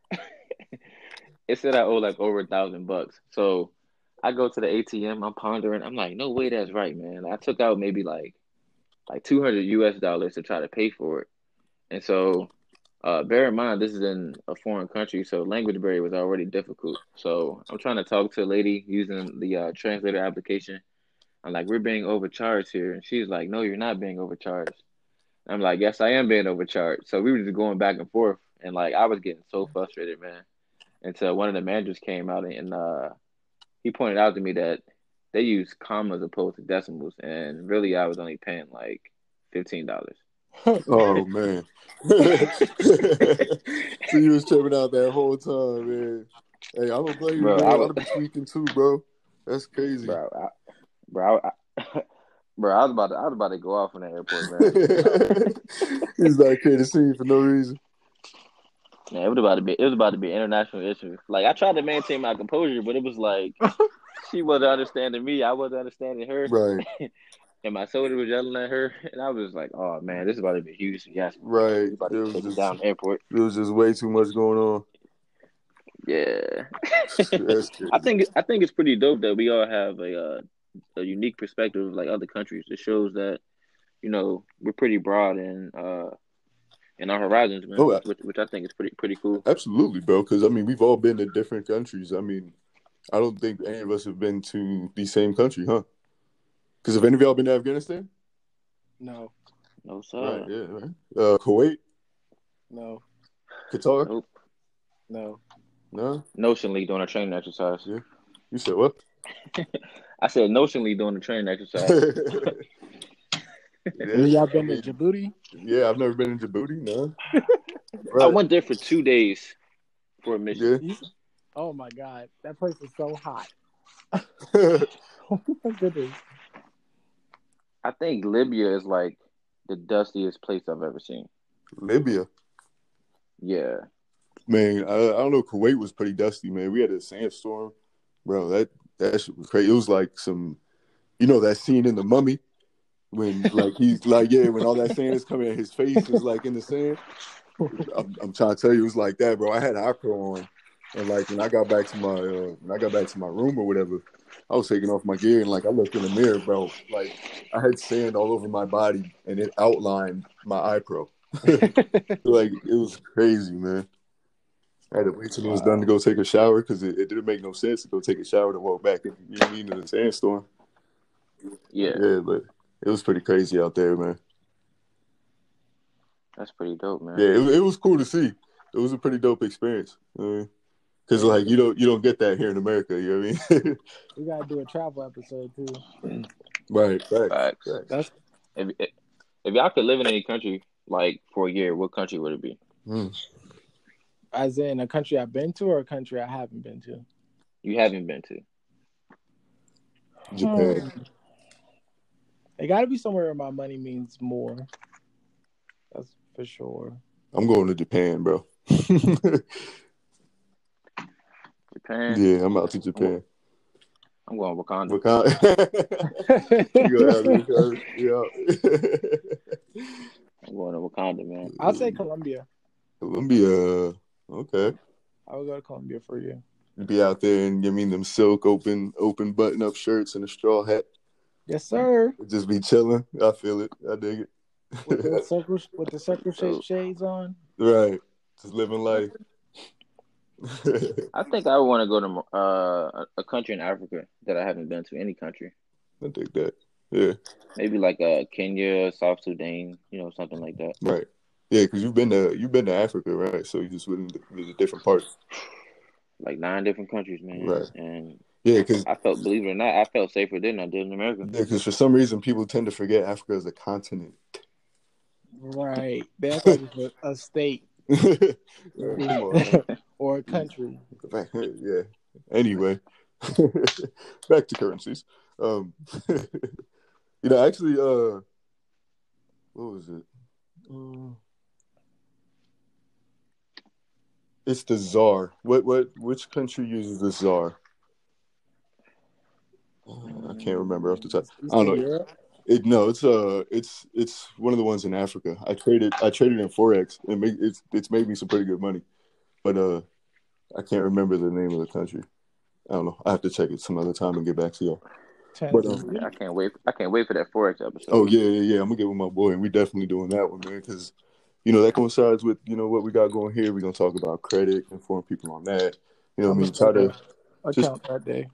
It said I owed like over a thousand bucks. So I go to the A T M. I'm pondering. I'm like, no way, that's right, man. I took out maybe like like two hundred U S dollars to try to pay for it, and so. Uh, bear in mind, this is in a foreign country, so language barrier was already difficult. So I'm trying to talk to a lady using the uh, translator application. I'm like, we're being overcharged here. And she's like, no, you're not being overcharged. I'm like, yes, I am being overcharged. So we were just going back and forth. And, like, I was getting so frustrated, man. Until one of the managers came out and uh, he pointed out to me that they use commas opposed to decimals. And really, I was only paying, like, fifteen dollars. Oh man! So you was tripping out that whole time, man. Hey, I don't blame you, bro. I would be tweaking too, bro. That's crazy, bro. I, bro, I, bro, I was about to, I was about to go off in the airport, man. He's not creating a scene for no reason. Man, it was about to be, it was about to be an international issue. Like I tried to maintain my composure, but it was like she wasn't understanding me. I wasn't understanding her. Right. And my soldier was yelling at her, and I was like, "Oh man, this is about to be huge." Yes, right. About to take just, down the airport. There was just way too much going on. Yeah, I think I think it's pretty dope that we all have a uh, a unique perspective of like other countries. It shows that you know we're pretty broad in uh, in our horizons, man. Oh, which, which I think is pretty pretty cool. Absolutely, bro. Because I mean, we've all been to different countries. I mean, I don't think any of us have been to the same country, huh? Because have any of y'all been to Afghanistan? No. No, sir. Right, yeah, right. Uh, Kuwait? No. Qatar? Nope. No. No? Notionally doing a training exercise. Yeah. You said what? I said notionally doing a training exercise. Yeah. Y'all been to Djibouti? Yeah, I've never been in Djibouti, no. Right. I went there for two days for a mission. Yeah. Oh, my God. That place is so hot. Oh, my goodness. I think Libya is like the dustiest place I've ever seen. Libya? Yeah. Man, I, I don't know. Kuwait was pretty dusty, man. We had a sandstorm. Bro, that, that shit was crazy. It was like some, you know, that scene in The Mummy when, like, he's like, yeah, when all that sand is coming at his face is like in the sand. I'm, I'm trying to tell you, it was like that, bro. I had iPro on. And, like, when I got back to my, uh, when I got back to my room or whatever, I was taking off my gear and like I looked in the mirror, bro. Like I had sand all over my body and it outlined my iPro. Like it was crazy, man. I had to wait till it was done to go take a shower because it, it didn't make no sense to go take a shower to walk back in, you know what I mean, in the sandstorm. Yeah, yeah, but it was pretty crazy out there, man. That's pretty dope, man. Yeah, it, it was cool to see. It was a pretty dope experience. You know what I mean? Because like you don't you don't get that here in America. You know what I mean? We gotta do a travel episode too. Right, right. Facts. Right. That's if, if if y'all could live in any country like for a year, what country would it be? Mm. As in a country I've been to or a country I haven't been to? You haven't been to. Japan. Hmm. It got to be somewhere where my money means more. That's for sure. I'm going to Japan, bro. Japan. Yeah, I'm out to Japan. I'm going Wakanda. Wakanda. You gonna have Wakanda? Yeah. I'm going to Wakanda, man. I'll say Colombia. Colombia. Okay. I would go to Colombia for you. Be out there and give me them silk open open button up shirts and a straw hat. Yes, sir. Just be chilling. I feel it. I dig it. With the circle with the circle shaped shades on. Right. Just living life. I think I would want to go to uh, a country in Africa that I haven't been to. Any country. I think that. Yeah. Maybe like uh, Kenya, South Sudan, you know, something like that. Right. Yeah, because you've been to you've been to Africa, right? So you just went to visit different parts. Like nine different countries, man. Right. And yeah, because I felt, believe it or not, I felt safer there than I did in America. Yeah, because for some reason people tend to forget Africa as a continent. Right. That's like a, a state. Or a country. Yeah. Anyway, back to currencies. Um, you know, actually, uh, what was it? Uh, it's the ZAR. What? What? Which country uses the ZAR? Uh, I can't remember off the top. I don't know. Europe? It, no, it's uh, it's it's one of the ones in Africa. I traded I traded in forex, and make, it's it's made me some pretty good money, but uh, I can't remember the name of the country. I don't know. I have to check it some other time and get back to y'all. But, um, yeah, I can't wait. I can't wait for that forex episode. Oh yeah, yeah, yeah. I'm gonna get with my boy, and we definitely doing that one, man, because you know that coincides with you know what we got going here. We're gonna talk about credit, inform people on that. You know, what I mean, try to. Account that day.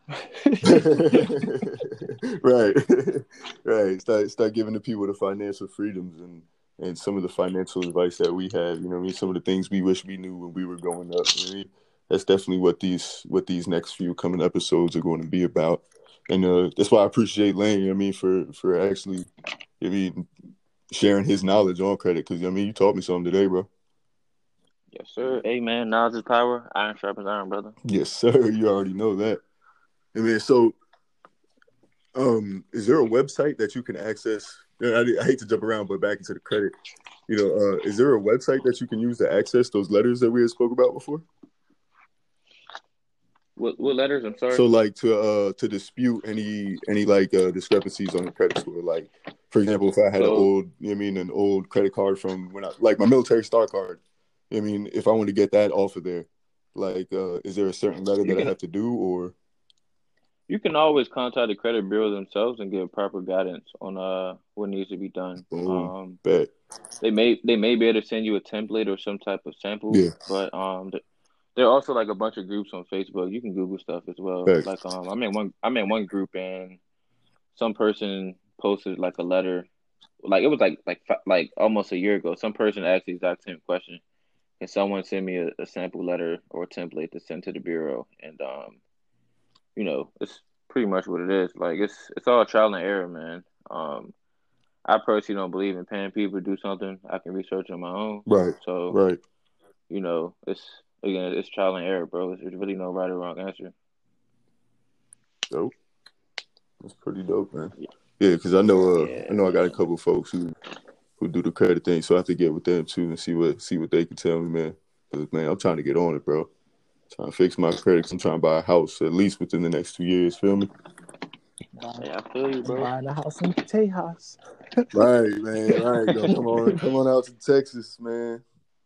right, right. Start start giving the people the financial freedoms and, and some of the financial advice that we have. You know, what I mean, some of the things we wish we knew when we were growing up. You know what I mean? That's definitely what these what these next few coming episodes are going to be about. And uh, that's why I appreciate Lane. You know what I mean, for for actually, I mean, sharing his knowledge on credit because I mean, you taught me something today, bro. Yes, sir. Hey, man, knowledge is power. Iron sharpens iron, brother. Yes, sir. You already know that. I mean, so, um, is there a website that you can access? I, I hate to jump around, but back into the credit. You know, uh, is there a website that you can use to access those letters that we had spoke about before? What what letters? I'm sorry. So, like to uh to dispute any any like uh, discrepancies on your credit score. Like, for example, if I had so, an old, you know what I mean, an old credit card from when I like my military star card. I mean, if I want to get that off of there, like, uh, is there a certain letter that can, I have to do, or? You can always contact the credit bureau themselves and give proper guidance on uh what needs to be done. Boom. Um, Bet. They may they may be able to send you a template or some type of sample, yeah. but um, there are also like a bunch of groups on Facebook. You can Google stuff as well. Bet. Like um, I'm in one I'm in one group and some person posted like a letter, like it was like like like almost a year ago. Some person asked the exact same question. Can someone send me a, a sample letter or a template to send to the bureau? And um, you know, it's pretty much what it is. Like it's it's all trial and error, man. Um, I personally don't believe in paying people to do something I can research on my own. Right. So right. You know, it's again, it's trial and error, bro. There's really no right or wrong answer. Dope. That's pretty dope, man. Yeah, because I know uh, yeah, I know man. I got a couple of folks who. Who do the credit thing, so I have to get with them too and see what see what they can tell me, man. Because man, I'm trying to get on it, bro. I'm trying to fix my credit. I'm trying to buy a house at least within the next two years. Feel me? Yeah, I feel you, bro. Buying a house in Tejas. Right, man. Right. Yo, come on, come on out to Texas, man.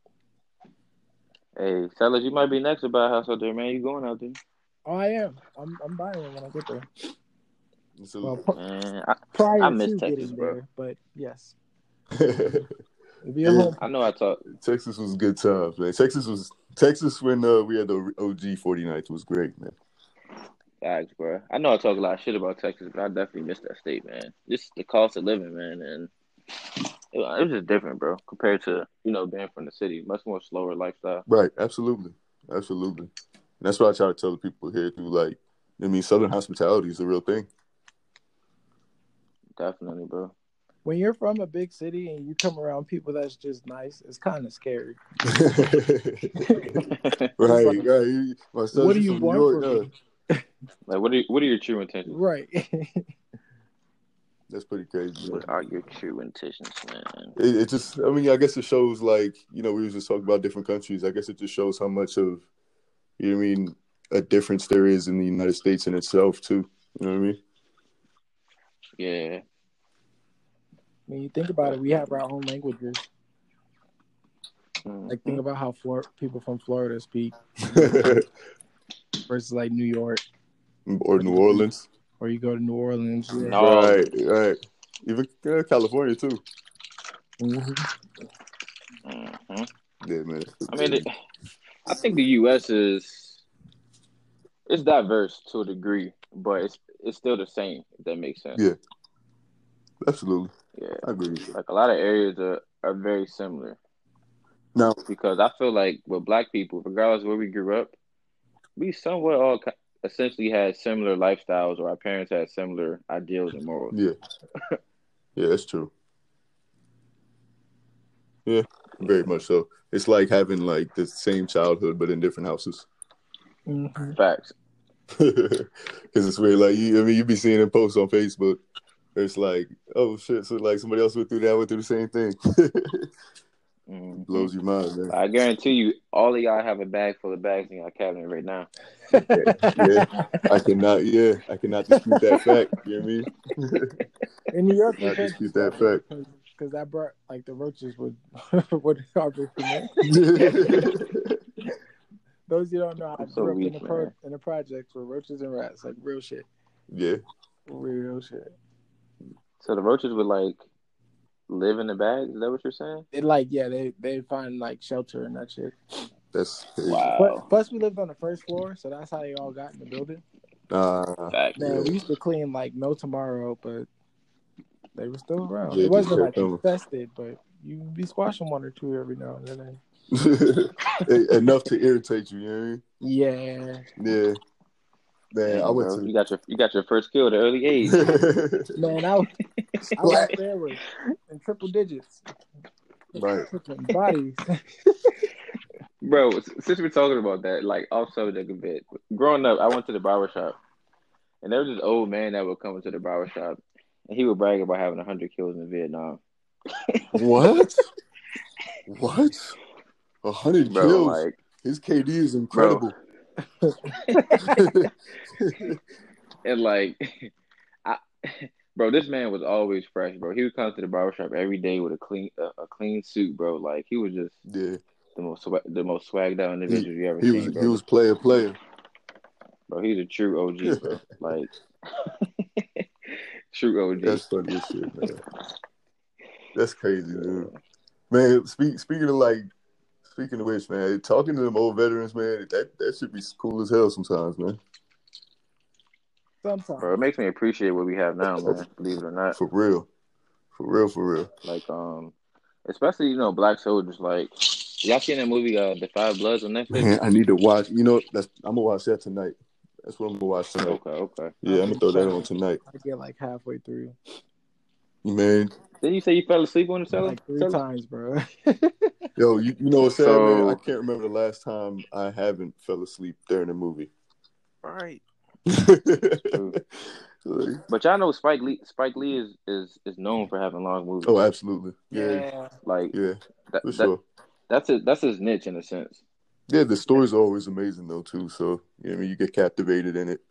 Hey, Sellers, you might be next to buy a house out there, man. You going out there? Oh, I am. I'm I'm buying it when I get there. A, well, p- man, I, prior I miss to Texas, getting bro. there, but yes. Yeah, I know I talk. Texas was good times, man. Texas was Texas when uh, we had the O G forty-ninth was great, man. Thanks, bro. I know I talk a lot of shit about Texas, but I definitely miss that state, man. Just the cost of living, man, and it, it was just different, bro, compared to you know being from the city. Much more slower lifestyle. Right, absolutely, absolutely. that's what I try to tell the people here too. Like, I mean, Southern hospitality is a real thing. Definitely, bro. When you're from a big city and you come around people that's just nice, it's kind of scary. Right, like, right. My son's what do you from New want York, from me? Like, what are what are your true intentions? Right. That's pretty crazy. What are your true intentions, man? It, it just, I mean, I guess it shows, like, you know, we were just talking about different countries. I guess it just shows how much of, you know what I mean, a difference there is in the United States in itself, too. You know what I mean? Yeah. When you think about it, we have our own languages. Mm-hmm. Like, think about how Flor- people from Florida speak versus, like, New York. Or New Orleans. Or you go to New Orleans. Yeah. No. Right, right. Even uh, California, too. Mm-hmm. Mm-hmm. Yeah, man. I mean, it, I think the U S is it's diverse to a degree, but it's it's still the same. If that makes sense. Yeah, absolutely. Yeah, I agree with you. Like a lot of areas are, are very similar. Now, because I feel like with Black people, regardless of where we grew up, we somewhat all essentially had similar lifestyles, or our parents had similar ideals and morals. Yeah, yeah, that's true. Yeah, very much so. It's like having like the same childhood but in different houses. Mm-hmm. Facts. Because it's weird. Like, you, I mean, you be seeing in posts on Facebook. It's like, oh shit! So like somebody else went through that, went through the same thing. Mm-hmm. Blows your mind, man. I guarantee you, all of y'all have a bag full of bags in your cabinet right now. Yeah, yeah. I cannot. Yeah, I cannot dispute that fact. You know what I mean? In New York, I cannot dispute that fact. Because that brought like the roaches would would harvest from it. Those you don't know, I so grew up weak, in the pro, in the projects with roaches and rats, like real shit. Yeah, real shit. So the roaches would like live in the bags? Is that what you're saying? It like yeah, they they find like shelter and that shit. That's crazy. Wow. But plus we lived on the first floor, so that's how they all got in the building. Uh, Fact. Man, yeah. we used to clean like no tomorrow, but they were still around. Yeah, it wasn't like coming. infested, but you be squashing one or two every now and then. Enough to irritate you, you know what I mean? Yeah. Yeah. Man, Dang, I went bro. to you got your you got your first kill at an early age. Man, I, I was there with in triple digits. Right. Bodies. Bro, since we're talking about that, like off subject a bit. Growing up, I went to the barbershop, and there was this old man that would come into the barbershop, and he would brag about having a hundred kills in Vietnam. What? What? A hundred Bro, kills? like, his K D is incredible. And like, I, bro, this man was always fresh, bro. He would come to the barbershop every day with a clean, a, a clean suit, bro. Like he was just yeah. the most, the most swagged out individual he, you ever he seen, was, bro. He was player, player. Bro, he's a true O G, bro. Like, true O G. That's funny as shit, man. That's crazy, dude. Man, speak, speaking of like, speaking of which, man, talking to them old veterans, man, that, that should be cool as hell sometimes, man. Sometimes. Bro, it makes me appreciate what we have now, man. Believe it or not. For real. For real, for real. Like, um, especially, you know, black soldiers. Like, y'all seen that movie, uh, The Five Bloods on Netflix? Man, I need to watch. You know, that's I'm gonna watch that tonight. That's what I'm gonna watch tonight. Okay, okay. Yeah, I'm gonna throw that on tonight. I get like halfway through. Man. Didn't you say you fell asleep on the cellar? Like three times, bro. Yo, you, you know what's sad, So, man? I can't remember the last time I haven't fell asleep during a movie. Right. But y'all know Spike Lee. Spike Lee is, is, is known for having long movies. Oh, absolutely. Yeah. yeah. Like yeah, that, for that, sure. That's his, that's his niche in a sense. Yeah, the stories are always amazing though too. So you know, I mean, you get captivated in it.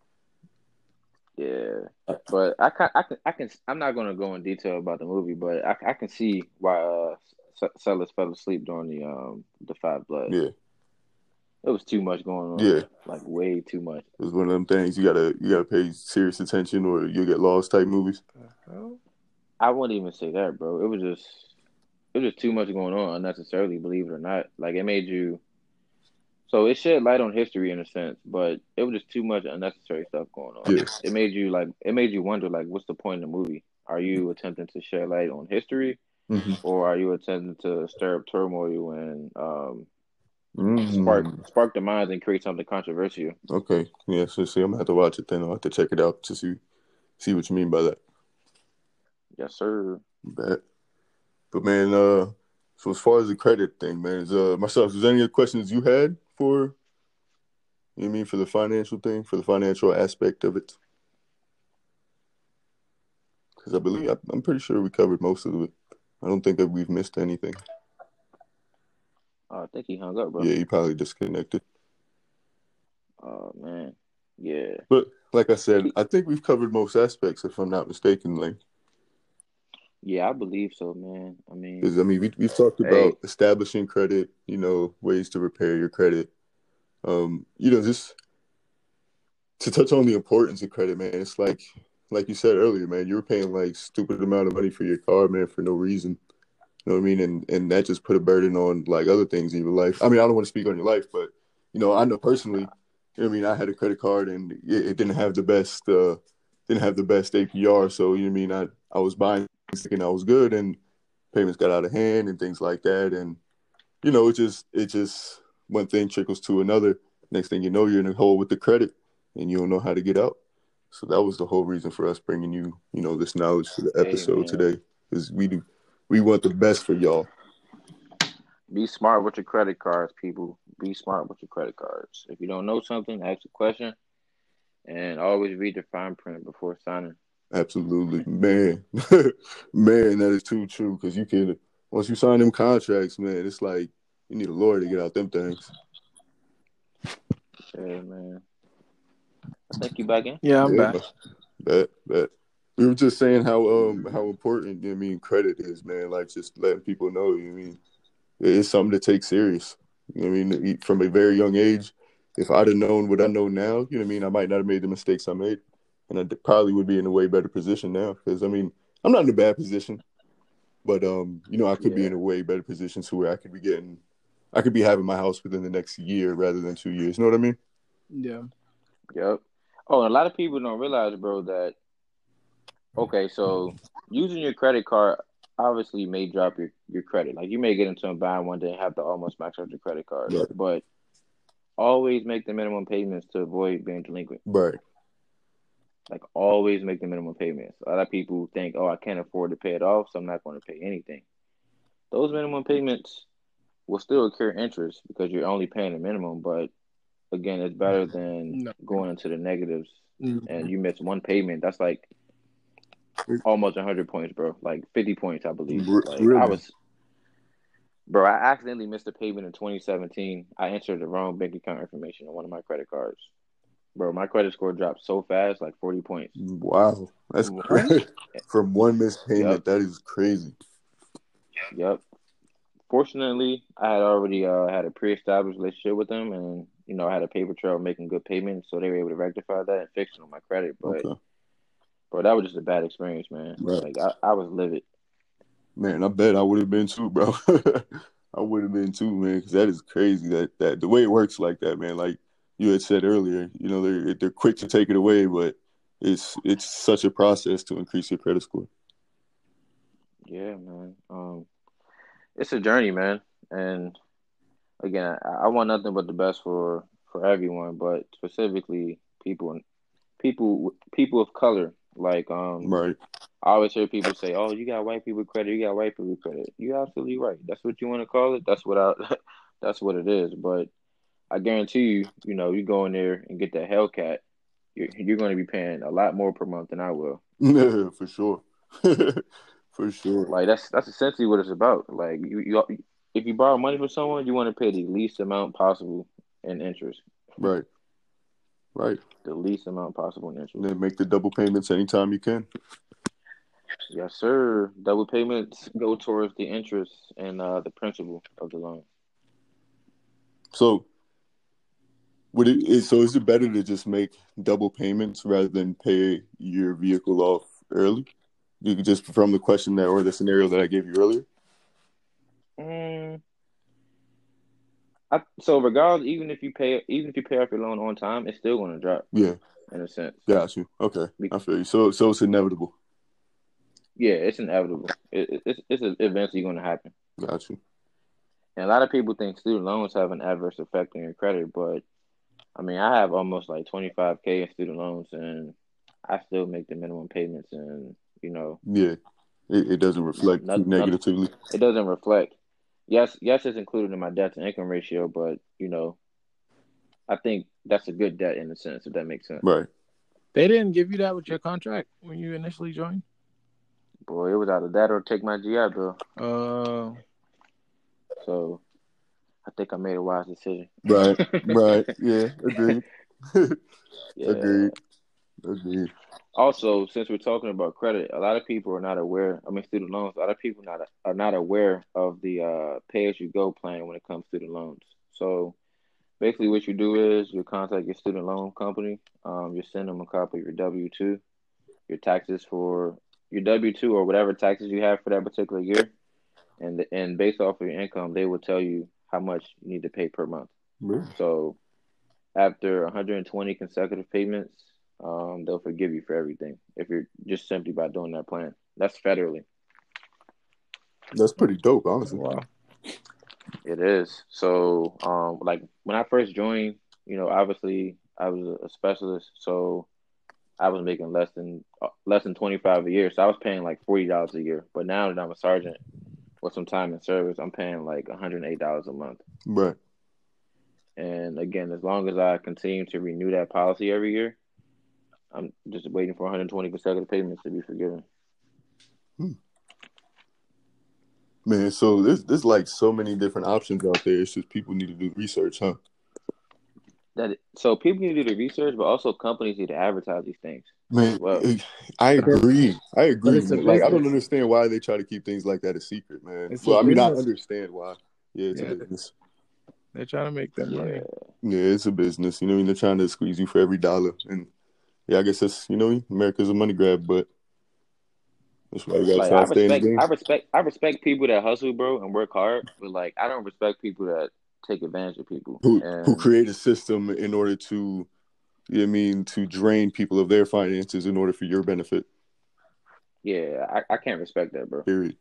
Yeah, but I can I can I can I'm not gonna go in detail about the movie, but I, I can see why uh Sellers fell asleep during the um the Five Bloods. Yeah. It was too much going on. Yeah, like way too much. It was one of them things you gotta you gotta pay serious attention, or you'll get lost type movies. Uh-huh. I wouldn't even say that, bro. It was just it was just too much going on unnecessarily. Believe it or not, like it made you. So it shed light on history in a sense, but it was just too much unnecessary stuff going on. Yeah. It made you like it made you wonder like, what's the point of the movie? Are you attempting to shed light on history, mm-hmm. or are you attempting to stir up turmoil and um Mm. spark spark the minds and create something controversial. Okay, yeah. So see, I'm gonna have to watch it then. I'll have to check it out to see see what you mean by that. Yes, sir. Bet. But man, uh, so as far as the credit thing, man, is uh myself, is there any other questions you had for? You know what I mean, for the financial thing, for the financial aspect of it? Because I believe, I, I'm pretty sure we covered most of it. I don't think that we've missed anything. Oh, I think he hung up, bro. Yeah, he probably disconnected. Oh, man. Yeah. But like I said, I think we've covered most aspects, if I'm not mistaken. Like, yeah, I believe so, man. I mean, because I mean, we we've talked hey. about establishing credit, you know, ways to repair your credit. Um, you know, just to touch on the importance of credit, man. It's like, like you said earlier, man. You were paying like stupid amount of money for your car, man, for no reason. You know what I mean? And and that just put a burden on like other things in your life. I mean, I don't want to speak on your life, but you know, I know personally. You know what I mean? I had a credit card and it, it didn't have the best, uh, didn't have the best A P R. So you know what I mean? I I was buying things thinking I was good, and payments got out of hand and things like that. And you know, it just it just one thing trickles to another. Next thing you know, you're in a hole with the credit, and you don't know how to get out. So that was the whole reason for us bringing you, you know, this knowledge to the episode Hey, today, because we do. We want the best for y'all. Be smart with your credit cards, people. Be smart with your credit cards. If you don't know something, ask a question, and always read the fine print before signing. Absolutely, man, man, that is too true. Because you can, once you sign them contracts, man, it's like you need a lawyer to get out them things. Yeah, man. I think you back in. Yeah, I'm yeah, back. Bet, bet. We were just saying how um how important, you know what I mean, credit is, man. Like just letting people know, you know what I mean, it's something to take serious. You know what I mean, from a very young age. If I'd have known what I know now, you know what I mean, I might not have made the mistakes I made, and I probably would be in a way better position now. Because I mean, I'm not in a bad position, but um, you know, I could Yeah. be in a way better position to where I could be getting, I could be having my house within the next year rather than two years. You know what I mean? Yeah. Yep. Oh, and a lot of people don't realize, bro, that okay, so using your credit card obviously may drop your, your credit. Like you may get into a bind one day and have to almost max out your credit card. Right. But always make the minimum payments to avoid being delinquent. Right. Like always make the minimum payments. A lot of people think, oh, I can't afford to pay it off, so I'm not going to pay anything. Those minimum payments will still accrue interest because you're only paying the minimum, but again, it's better than No. going into the negatives Mm-hmm. and you miss one payment. That's like almost one hundred points, bro. Like fifty points, I believe. Like Really? I was, bro, I accidentally missed a payment in twenty seventeen. I entered the wrong bank account information on one of my credit cards. Bro, my credit score dropped so fast, like forty points. Wow. That's crazy. From one missed payment, Yep. that is crazy. Yep. Fortunately, I had already uh, had a pre-established relationship with them, and you know I had a paper trail making good payments, so they were able to rectify that and fix it on my credit. But Okay. bro, that was just a bad experience, man. Right. Like I, I was livid. Man, I bet I would have been too, bro. I would have been too, man, because that is crazy. That that the way it works like that, man. Like you had said earlier, you know, they're they're quick to take it away, but it's it's such a process to increase your credit score. Yeah, man. Um, it's a journey, man. And again, I, I want nothing but the best for for everyone, but specifically people people people of color. Like um, Right. I always hear people say, "Oh, you got white people credit. You got white people credit." You're absolutely right. That's what you want to call it. That's what I. That's what it is. But I guarantee you, you know, you go in there and get that Hellcat, you're you're going to be paying a lot more per month than I will. Yeah, for sure. For sure. Like that's that's essentially what it's about. Like you, you if you borrow money from someone, you want to pay the least amount possible in interest. Right. Right. The least amount possible in interest. And then make the double payments anytime you can. Yes, sir. Double payments go towards the interest and uh, the principal of the loan. So, would it is so? Is it better to just make double payments rather than pay your vehicle off early? You could just from the question that or the scenario that I gave you earlier. Mm, I, so regardless, even if you pay, even if you pay off your loan on time, it's still going to drop. Yeah, in a sense. Got you. Okay, I feel you. So, so it's inevitable. Yeah, it's inevitable. It, it, it's it's eventually going to happen. Got you. And a lot of people think student loans have an adverse effect on your credit, but I mean, I have almost like twenty-five K in student loans, and I still make the minimum payments, and you know, Yeah, it, it doesn't reflect too not, not, negatively. it doesn't reflect. Yes, yes, it's included in my debt to income ratio, but you know, I think that's a good debt in a sense, if that makes sense. Right. They didn't give you that with your contract when you initially joined? Boy, it was either that or take my G I Bill. Uh, so I think I made a wise decision. Right, right. Yeah, agreed. yeah. Agreed. Agreed. Also, since we're talking about credit, a lot of people are not aware. I mean, student loans. A lot of people not are not aware of the uh, pay-as-you-go plan when it comes to student loans. So basically, what you do is you contact your student loan company. Um, you send them a copy of your W two, your taxes for your W two or whatever taxes you have for that particular year, and and based off of your income, they will tell you how much you need to pay per month. Really? So after one hundred twenty consecutive payments, um, they'll forgive you for everything if you're just simply by doing that plan. That's federally. That's pretty dope, honestly. wow. It is. So, um, like when I first joined, you know, obviously I was a specialist, so I was making less than uh, less than twenty five a year. So I was paying like forty dollars a year. But now that I'm a sergeant with some time in service, I'm paying like one hundred eight dollars a month. Right. And again, as long as I continue to renew that policy every year, I'm just waiting for one hundred twenty consecutive payments to be forgiven. Hmm. Man, so there's there's like so many different options out there. It's just people need to do research, huh? That so people need to do the research, but also companies need to advertise these things. Man, Well, I agree. I agree. it's a Like, I don't business. understand why they try to keep things like that a secret, man. It's well, a I mean, I business. understand why. Yeah, it's Yeah, a business. They're trying to make that yeah. money. Yeah, it's a business. You know, what I mean, they're trying to squeeze you for every dollar, and yeah, I guess that's you know, America's a money grab, but that's why you gotta Like try I to stay in the respect, game. I respect, I respect people that hustle, bro, and work hard. But like, I don't respect people that take advantage of people. Who And who create a system in order to, you know what I mean, to drain people of their finances in order for your benefit. yeah, I, I can't respect that, bro. Period.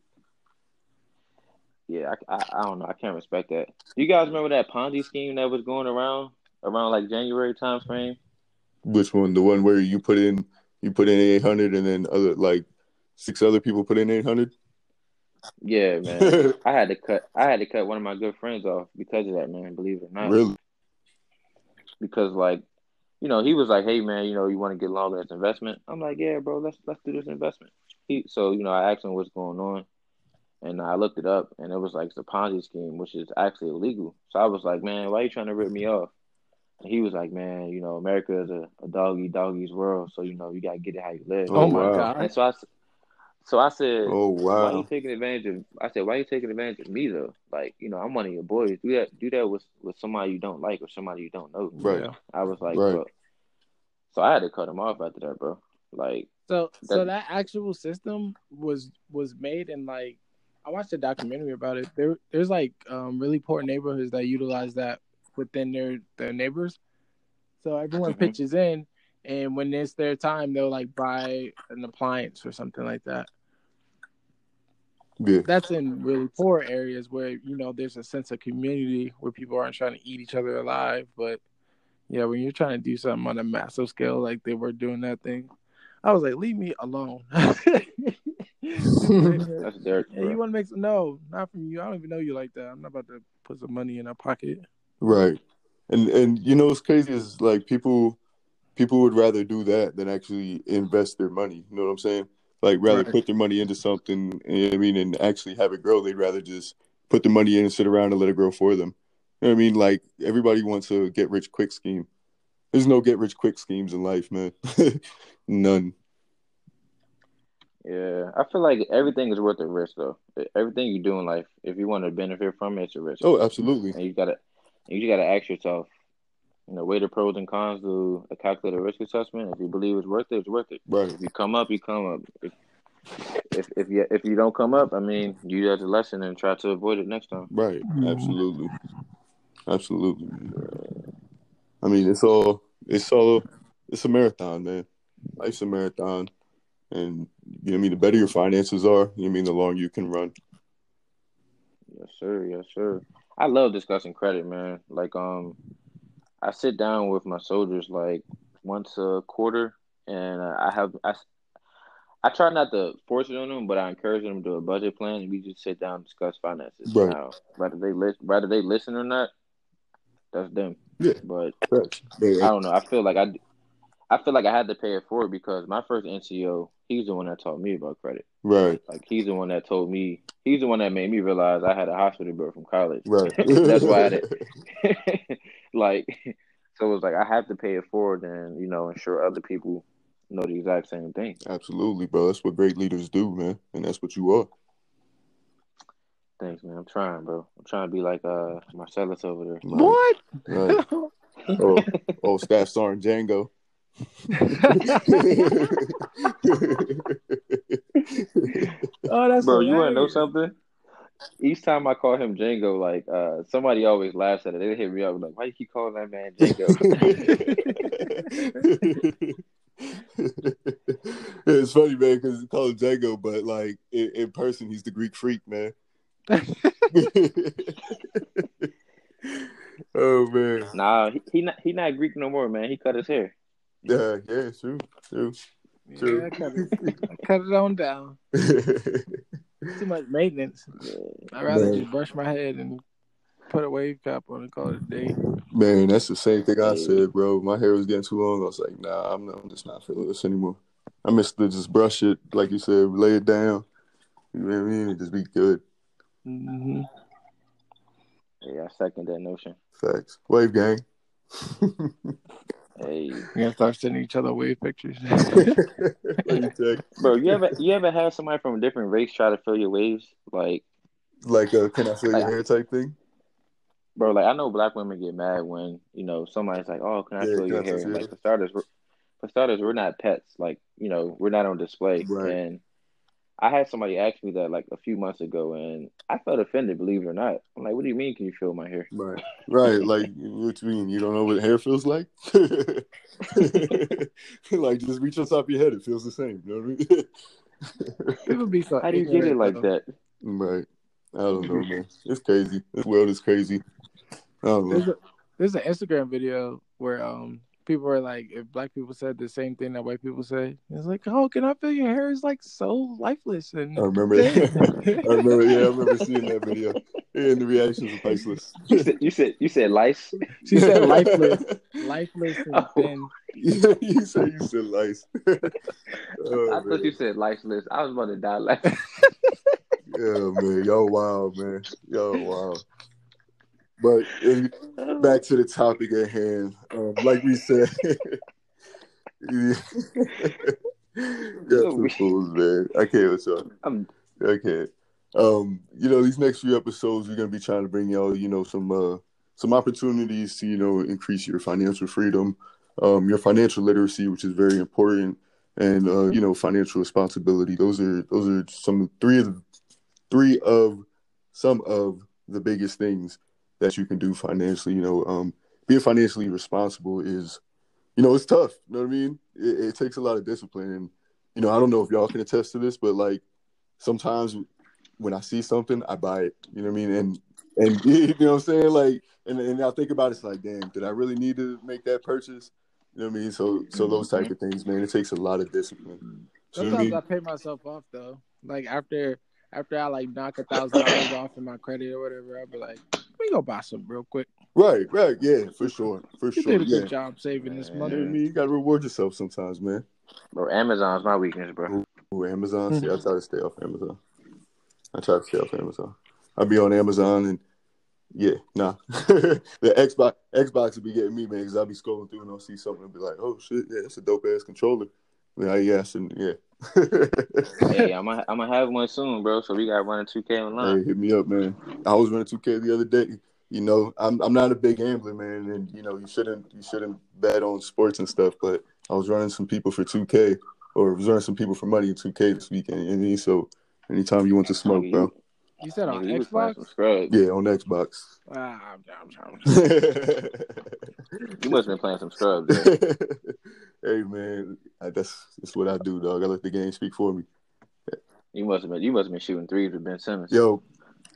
Yeah, I, I, I don't know. I can't respect that. Do you guys remember that Ponzi scheme that was going around around like January time frame? Which one? The one where you put in you put in eight hundred and then other like six other people put in eight hundred? Yeah, man. I had to cut. I had to cut one of my good friends off because of that, man. Believe it or not. Really? Because like, you know, he was like, "Hey, man, you know, you want to get long in this investment?" I'm like, "Yeah, bro. Let's let's do this investment." He so you know, I asked him what's going on, and I looked it up, and it was like it's a Ponzi scheme, which is actually illegal. So I was like, "Man, why are you trying to rip me off?" And he was like, "Man, you know, America is a, a doggy doggy's world, so you know, you gotta get it how you live." Oh, Oh my wow. god. And so I, so I said, Oh "Why you wow. taking advantage of?" I said, "Why you taking advantage of me though? Like, you know, I'm one of your boys. Do that, do that with with somebody you don't like or somebody you don't know." Right. Yeah. I was like, Right. "Bro." So I had to cut him off after that, bro. Like, So so that, that actual system was was made in like I watched a documentary about it. There there's like um, really poor neighborhoods that utilize that within their their neighbors. So everyone Mhm. pitches in, and when it's their time, they'll like buy an appliance or something like that. Yeah. That's in really poor areas where you know there's a sense of community where people aren't trying to eat each other alive. But yeah, when you're trying to do something on a massive scale like they were doing that thing, I was like, leave me alone. that's dirt, Hey, you bro. want to make some? No, not from you. I don't even know you like that. I'm not about to put some money in our pocket. Right. And and you know what's crazy is like people people would rather do that than actually invest their money. You know what I'm saying? Like rather Right. put their money into something, you know what I mean, and actually have it grow. They'd rather just put the money in and sit around and let it grow for them. You know what I mean? Like everybody wants a get rich quick scheme. There's no get rich quick schemes in life, man. None. Yeah, I feel like everything is worth the risk, though. Everything you do in life, if you want to benefit from it, it's a risk, Oh, absolutely. and you gotta, you gotta ask yourself, you know, weigh the pros and cons, do a calculated risk assessment. If you believe it's worth it, it's worth it. Right. If you come up, you come up. If if if you if you don't come up, I mean, use that as a lesson and try to avoid it next time. Right. Mhm. Absolutely. Absolutely, man. I mean, it's all it's all it's a marathon, man. Life's a marathon. And you know what I mean, the better your finances are, you know what I mean, the longer you can run. Yes, sir. Yes, sir. I love discussing credit, man. Like, um, I sit down with my soldiers like once a quarter, and uh, I have I, I try not to force it on them, but I encourage them to do a budget plan, and we just sit down and discuss finances. Right. Now, whether they listen, whether they listen or not, that's them. Yeah. But Right. I don't know. I feel like I, I feel like I had to pay it forward because my first N C O, he's the one that taught me about credit. Right. Like he's the one that told me. He's the one that made me realize I had a hospital bill from college. Right. That's why I had it. Like, so it was like I have to pay it forward, and you know, ensure other people know the exact same thing. Absolutely, bro. That's what great leaders do, man, and that's what you are. Thanks, man. I'm trying, bro. I'm trying to be like uh Marcellus over there. Right. What? Right. Oh, oh, Staff Sergeant Django. Oh, that's Bro, hilarious. you want to know something? Each time I call him Django, like uh, somebody always laughs at it. They hit me up like, "Why you keep calling that man Django?" It's funny, man, because you call him Django, but like in, in person, he's the Greek freak, man. Oh man. Nah, he, he not he not Greek no more, man. He cut his hair. Yeah, yeah, true, true, true. Yeah, I cut it, I cut it on down. Too much maintenance. I'd rather Man. just brush my head and put a wave cap on and call it a day. Man, that's the same thing I Hey. said, bro. My hair was getting too long. I was like, nah, I'm, not, I'm just not feeling this anymore. I miss to just brush it, like you said, lay it down. You know what I mean? And just be good. Mm-hmm. Yeah, I second that notion. Facts. Wave gang. Hey, We gotta start sending each other wave pictures. Wave check. bro, you ever you ever had somebody from a different race try to fill your waves? Like, Like, uh, can I feel your Like- hair type thing? bro, like I know black women get mad when you know somebody's like, "Oh, can I Yeah, feel can your I feel hair?" your Like hair? for starters, we're, for starters, we're not pets. Like you know, we're not on display. Right. And I had somebody ask me that like a few months ago, and I felt offended. Believe it or not, I'm like, "What do you mean? Can you feel my hair?" Right. Right. Like, what you mean? You don't know what hair feels like? Like, just reach on top of your head. It feels the same. You know what I mean? People be so How do you get it ignorant, like though. that? Right. I don't know, man. It's crazy. This world is crazy. I don't know. There's a there's an Instagram video where um people are like, if black people said the same thing that white people say, it's like, oh, can I feel your hair is like so lifeless and I remember that. I remember, yeah, I remember seeing that video. And the reactions were priceless. You said you said you said lice. She said lifeless, lifeless and Oh. thin. Yeah, you said you said lice. Oh, I thought you man. said lifeless. I was about to die laughing. Yeah, man. Yo, wild, man. Yo, wild. But uh, back to the topic at hand. Um, like we said, yeah, some fools, man. I can't with y'all. I'm I can't. Um, you know, these next few episodes, we're gonna be trying to bring y'all, you know, some uh, some opportunities to, you know, increase your financial freedom, um, your financial literacy, which is very important, and uh, you know, financial responsibility. Those are those are some three of the, three of some of the biggest things that you can do financially. You know, um, being financially responsible is, you know, it's tough. You know what I mean? It, it takes a lot of discipline, and you know, I don't know if y'all can attest to this, but like sometimes when I see something, I buy it. You know what I mean? And and you know what I'm saying? Like, and and I think about it, it's like, damn, did I really need to make that purchase? You know what I mean? So so those type of things, man, it takes a lot of discipline. You know what I Sometimes mean? I pay myself off though. Like after after I like knock a thousand dollars off in my credit or whatever, I'll be like, let me go buy some real quick. Right, right, yeah, for sure, for You sure, did a yeah. good job saving this You month. know what I mean? You gotta reward yourself sometimes, man. bro. Amazon's my weakness, bro. Ooh, Amazon. See, I try to stay off Amazon. I try to stay off Amazon. I'll be on Amazon and yeah, nah. The Xbox Xbox will be getting me, man, because I'll be scrolling through and I'll see something and be like, oh shit, yeah, it's a dope ass controller. Yeah, yes, and yeah. Hey, I'm gonna I'm gonna have one soon, bro. So we got running two K online. Hey, hit me up, man. I was running two K the other day. You know, I'm I'm not a big gambler, man, and you know, you shouldn't you shouldn't bet on sports and stuff. But I was running some people for two K, or was running some people for money in two K this weekend. You know what I mean? So anytime you want to smoke, Nigga, bro. you, You said on nigga, you was playing Xbox? some scrubs. Yeah, on Xbox. Ah, I'm, I'm, I'm, You must have been playing some scrubs. Yeah. Hey, man, I, that's that's what I do, dog. I let the game speak for me. You must have been you must have been shooting threes with Ben Simmons. Yo,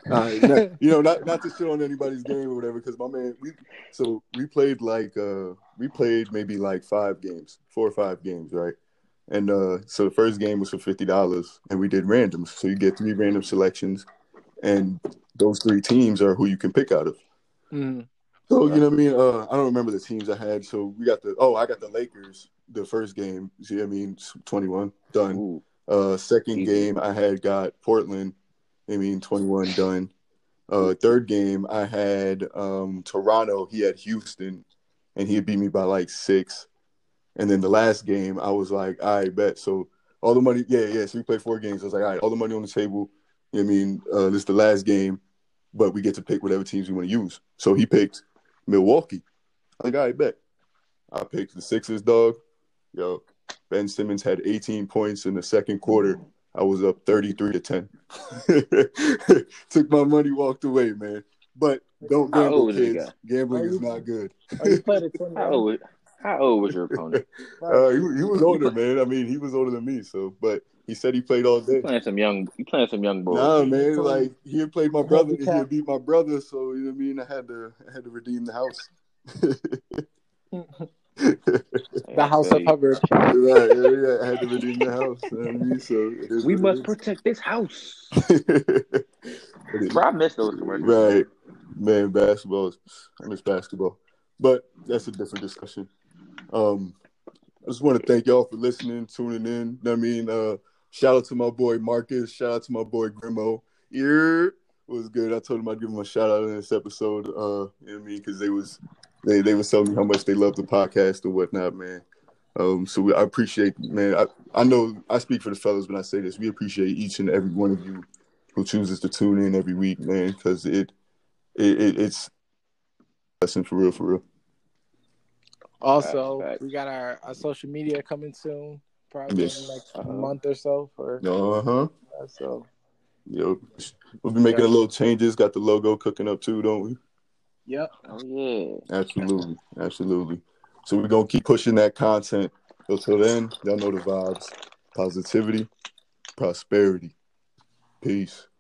Uh, not, you know, not not to shit on anybody's game or whatever, because my man, we so we played like uh we played maybe like five games, four or five games, right? And uh so the first game was for fifty dollars, and we did randoms. So you get three random selections, and those three teams are who you can pick out of. Mm-hmm. So you know what I mean? Uh, I don't remember the teams I had. So we got the oh, I got the Lakers the first game. See, I mean, twenty-one done. Ooh. Uh, second Easy. game I had got Portland. I mean, twenty-one done. Uh, third game I had um, Toronto. He had Houston, and he beat me by like six. And then the last game I was like, all right, bet. So all the money, yeah, yeah. So we played four games. I was like, all right, all the money on the table. I mean, uh, this is the last game, but we get to pick whatever teams we want to use. So he picked Milwaukee. I was like, all right, bet. I picked the Sixers, dog. Yo, Ben Simmons had eighteen points in the second quarter. I was up thirty-three to ten. Took my money, walked away, man. But don't How gamble, old was the kids. guy? Gambling Oh, is you- not good. Oh, you played at How twenty-one? old? How old was your opponent? Uh, he, he was older, man. I mean, he was older than me. So, but he said he played all You day. playing some young? You playing some young boys? Nah, man. So- Like he had played my brother. He Handicap. had beat my brother. So you know what I mean. I had to, I had to redeem the house. The House of Hubbard. Right, yeah, yeah, I had to redeem the house. You know what I mean? So it is We what must it protect this house. is. Bro, I miss those commercials. Right, man. Basketball. I miss basketball, but that's a different discussion. Um, I just want to thank y'all for listening, tuning in. I mean, uh, shout out to my boy Marcus. Shout out to my boy Grimo. Ear was good. I told him I'd give him a shout out in this episode. Uh, you know what I mean? Because they was they they was telling me how much they love the podcast and whatnot, man. Um, so we, I appreciate, man. I, I know I speak for the fellas when I say this. We appreciate each and every one of you who chooses to tune in every week, man, because it, it it it's a lesson for real, for real. Also, Facts, facts. we got our, our social media coming soon, probably Yes. in the next Uh-huh. month or so. For Uh huh. uh, so, Yo, we'll be making a little changes. Got the logo cooking up too, don't we? yep. Oh yeah. Absolutely, absolutely. So we're gonna keep pushing that content. Until then, y'all know the vibes: positivity, prosperity, peace.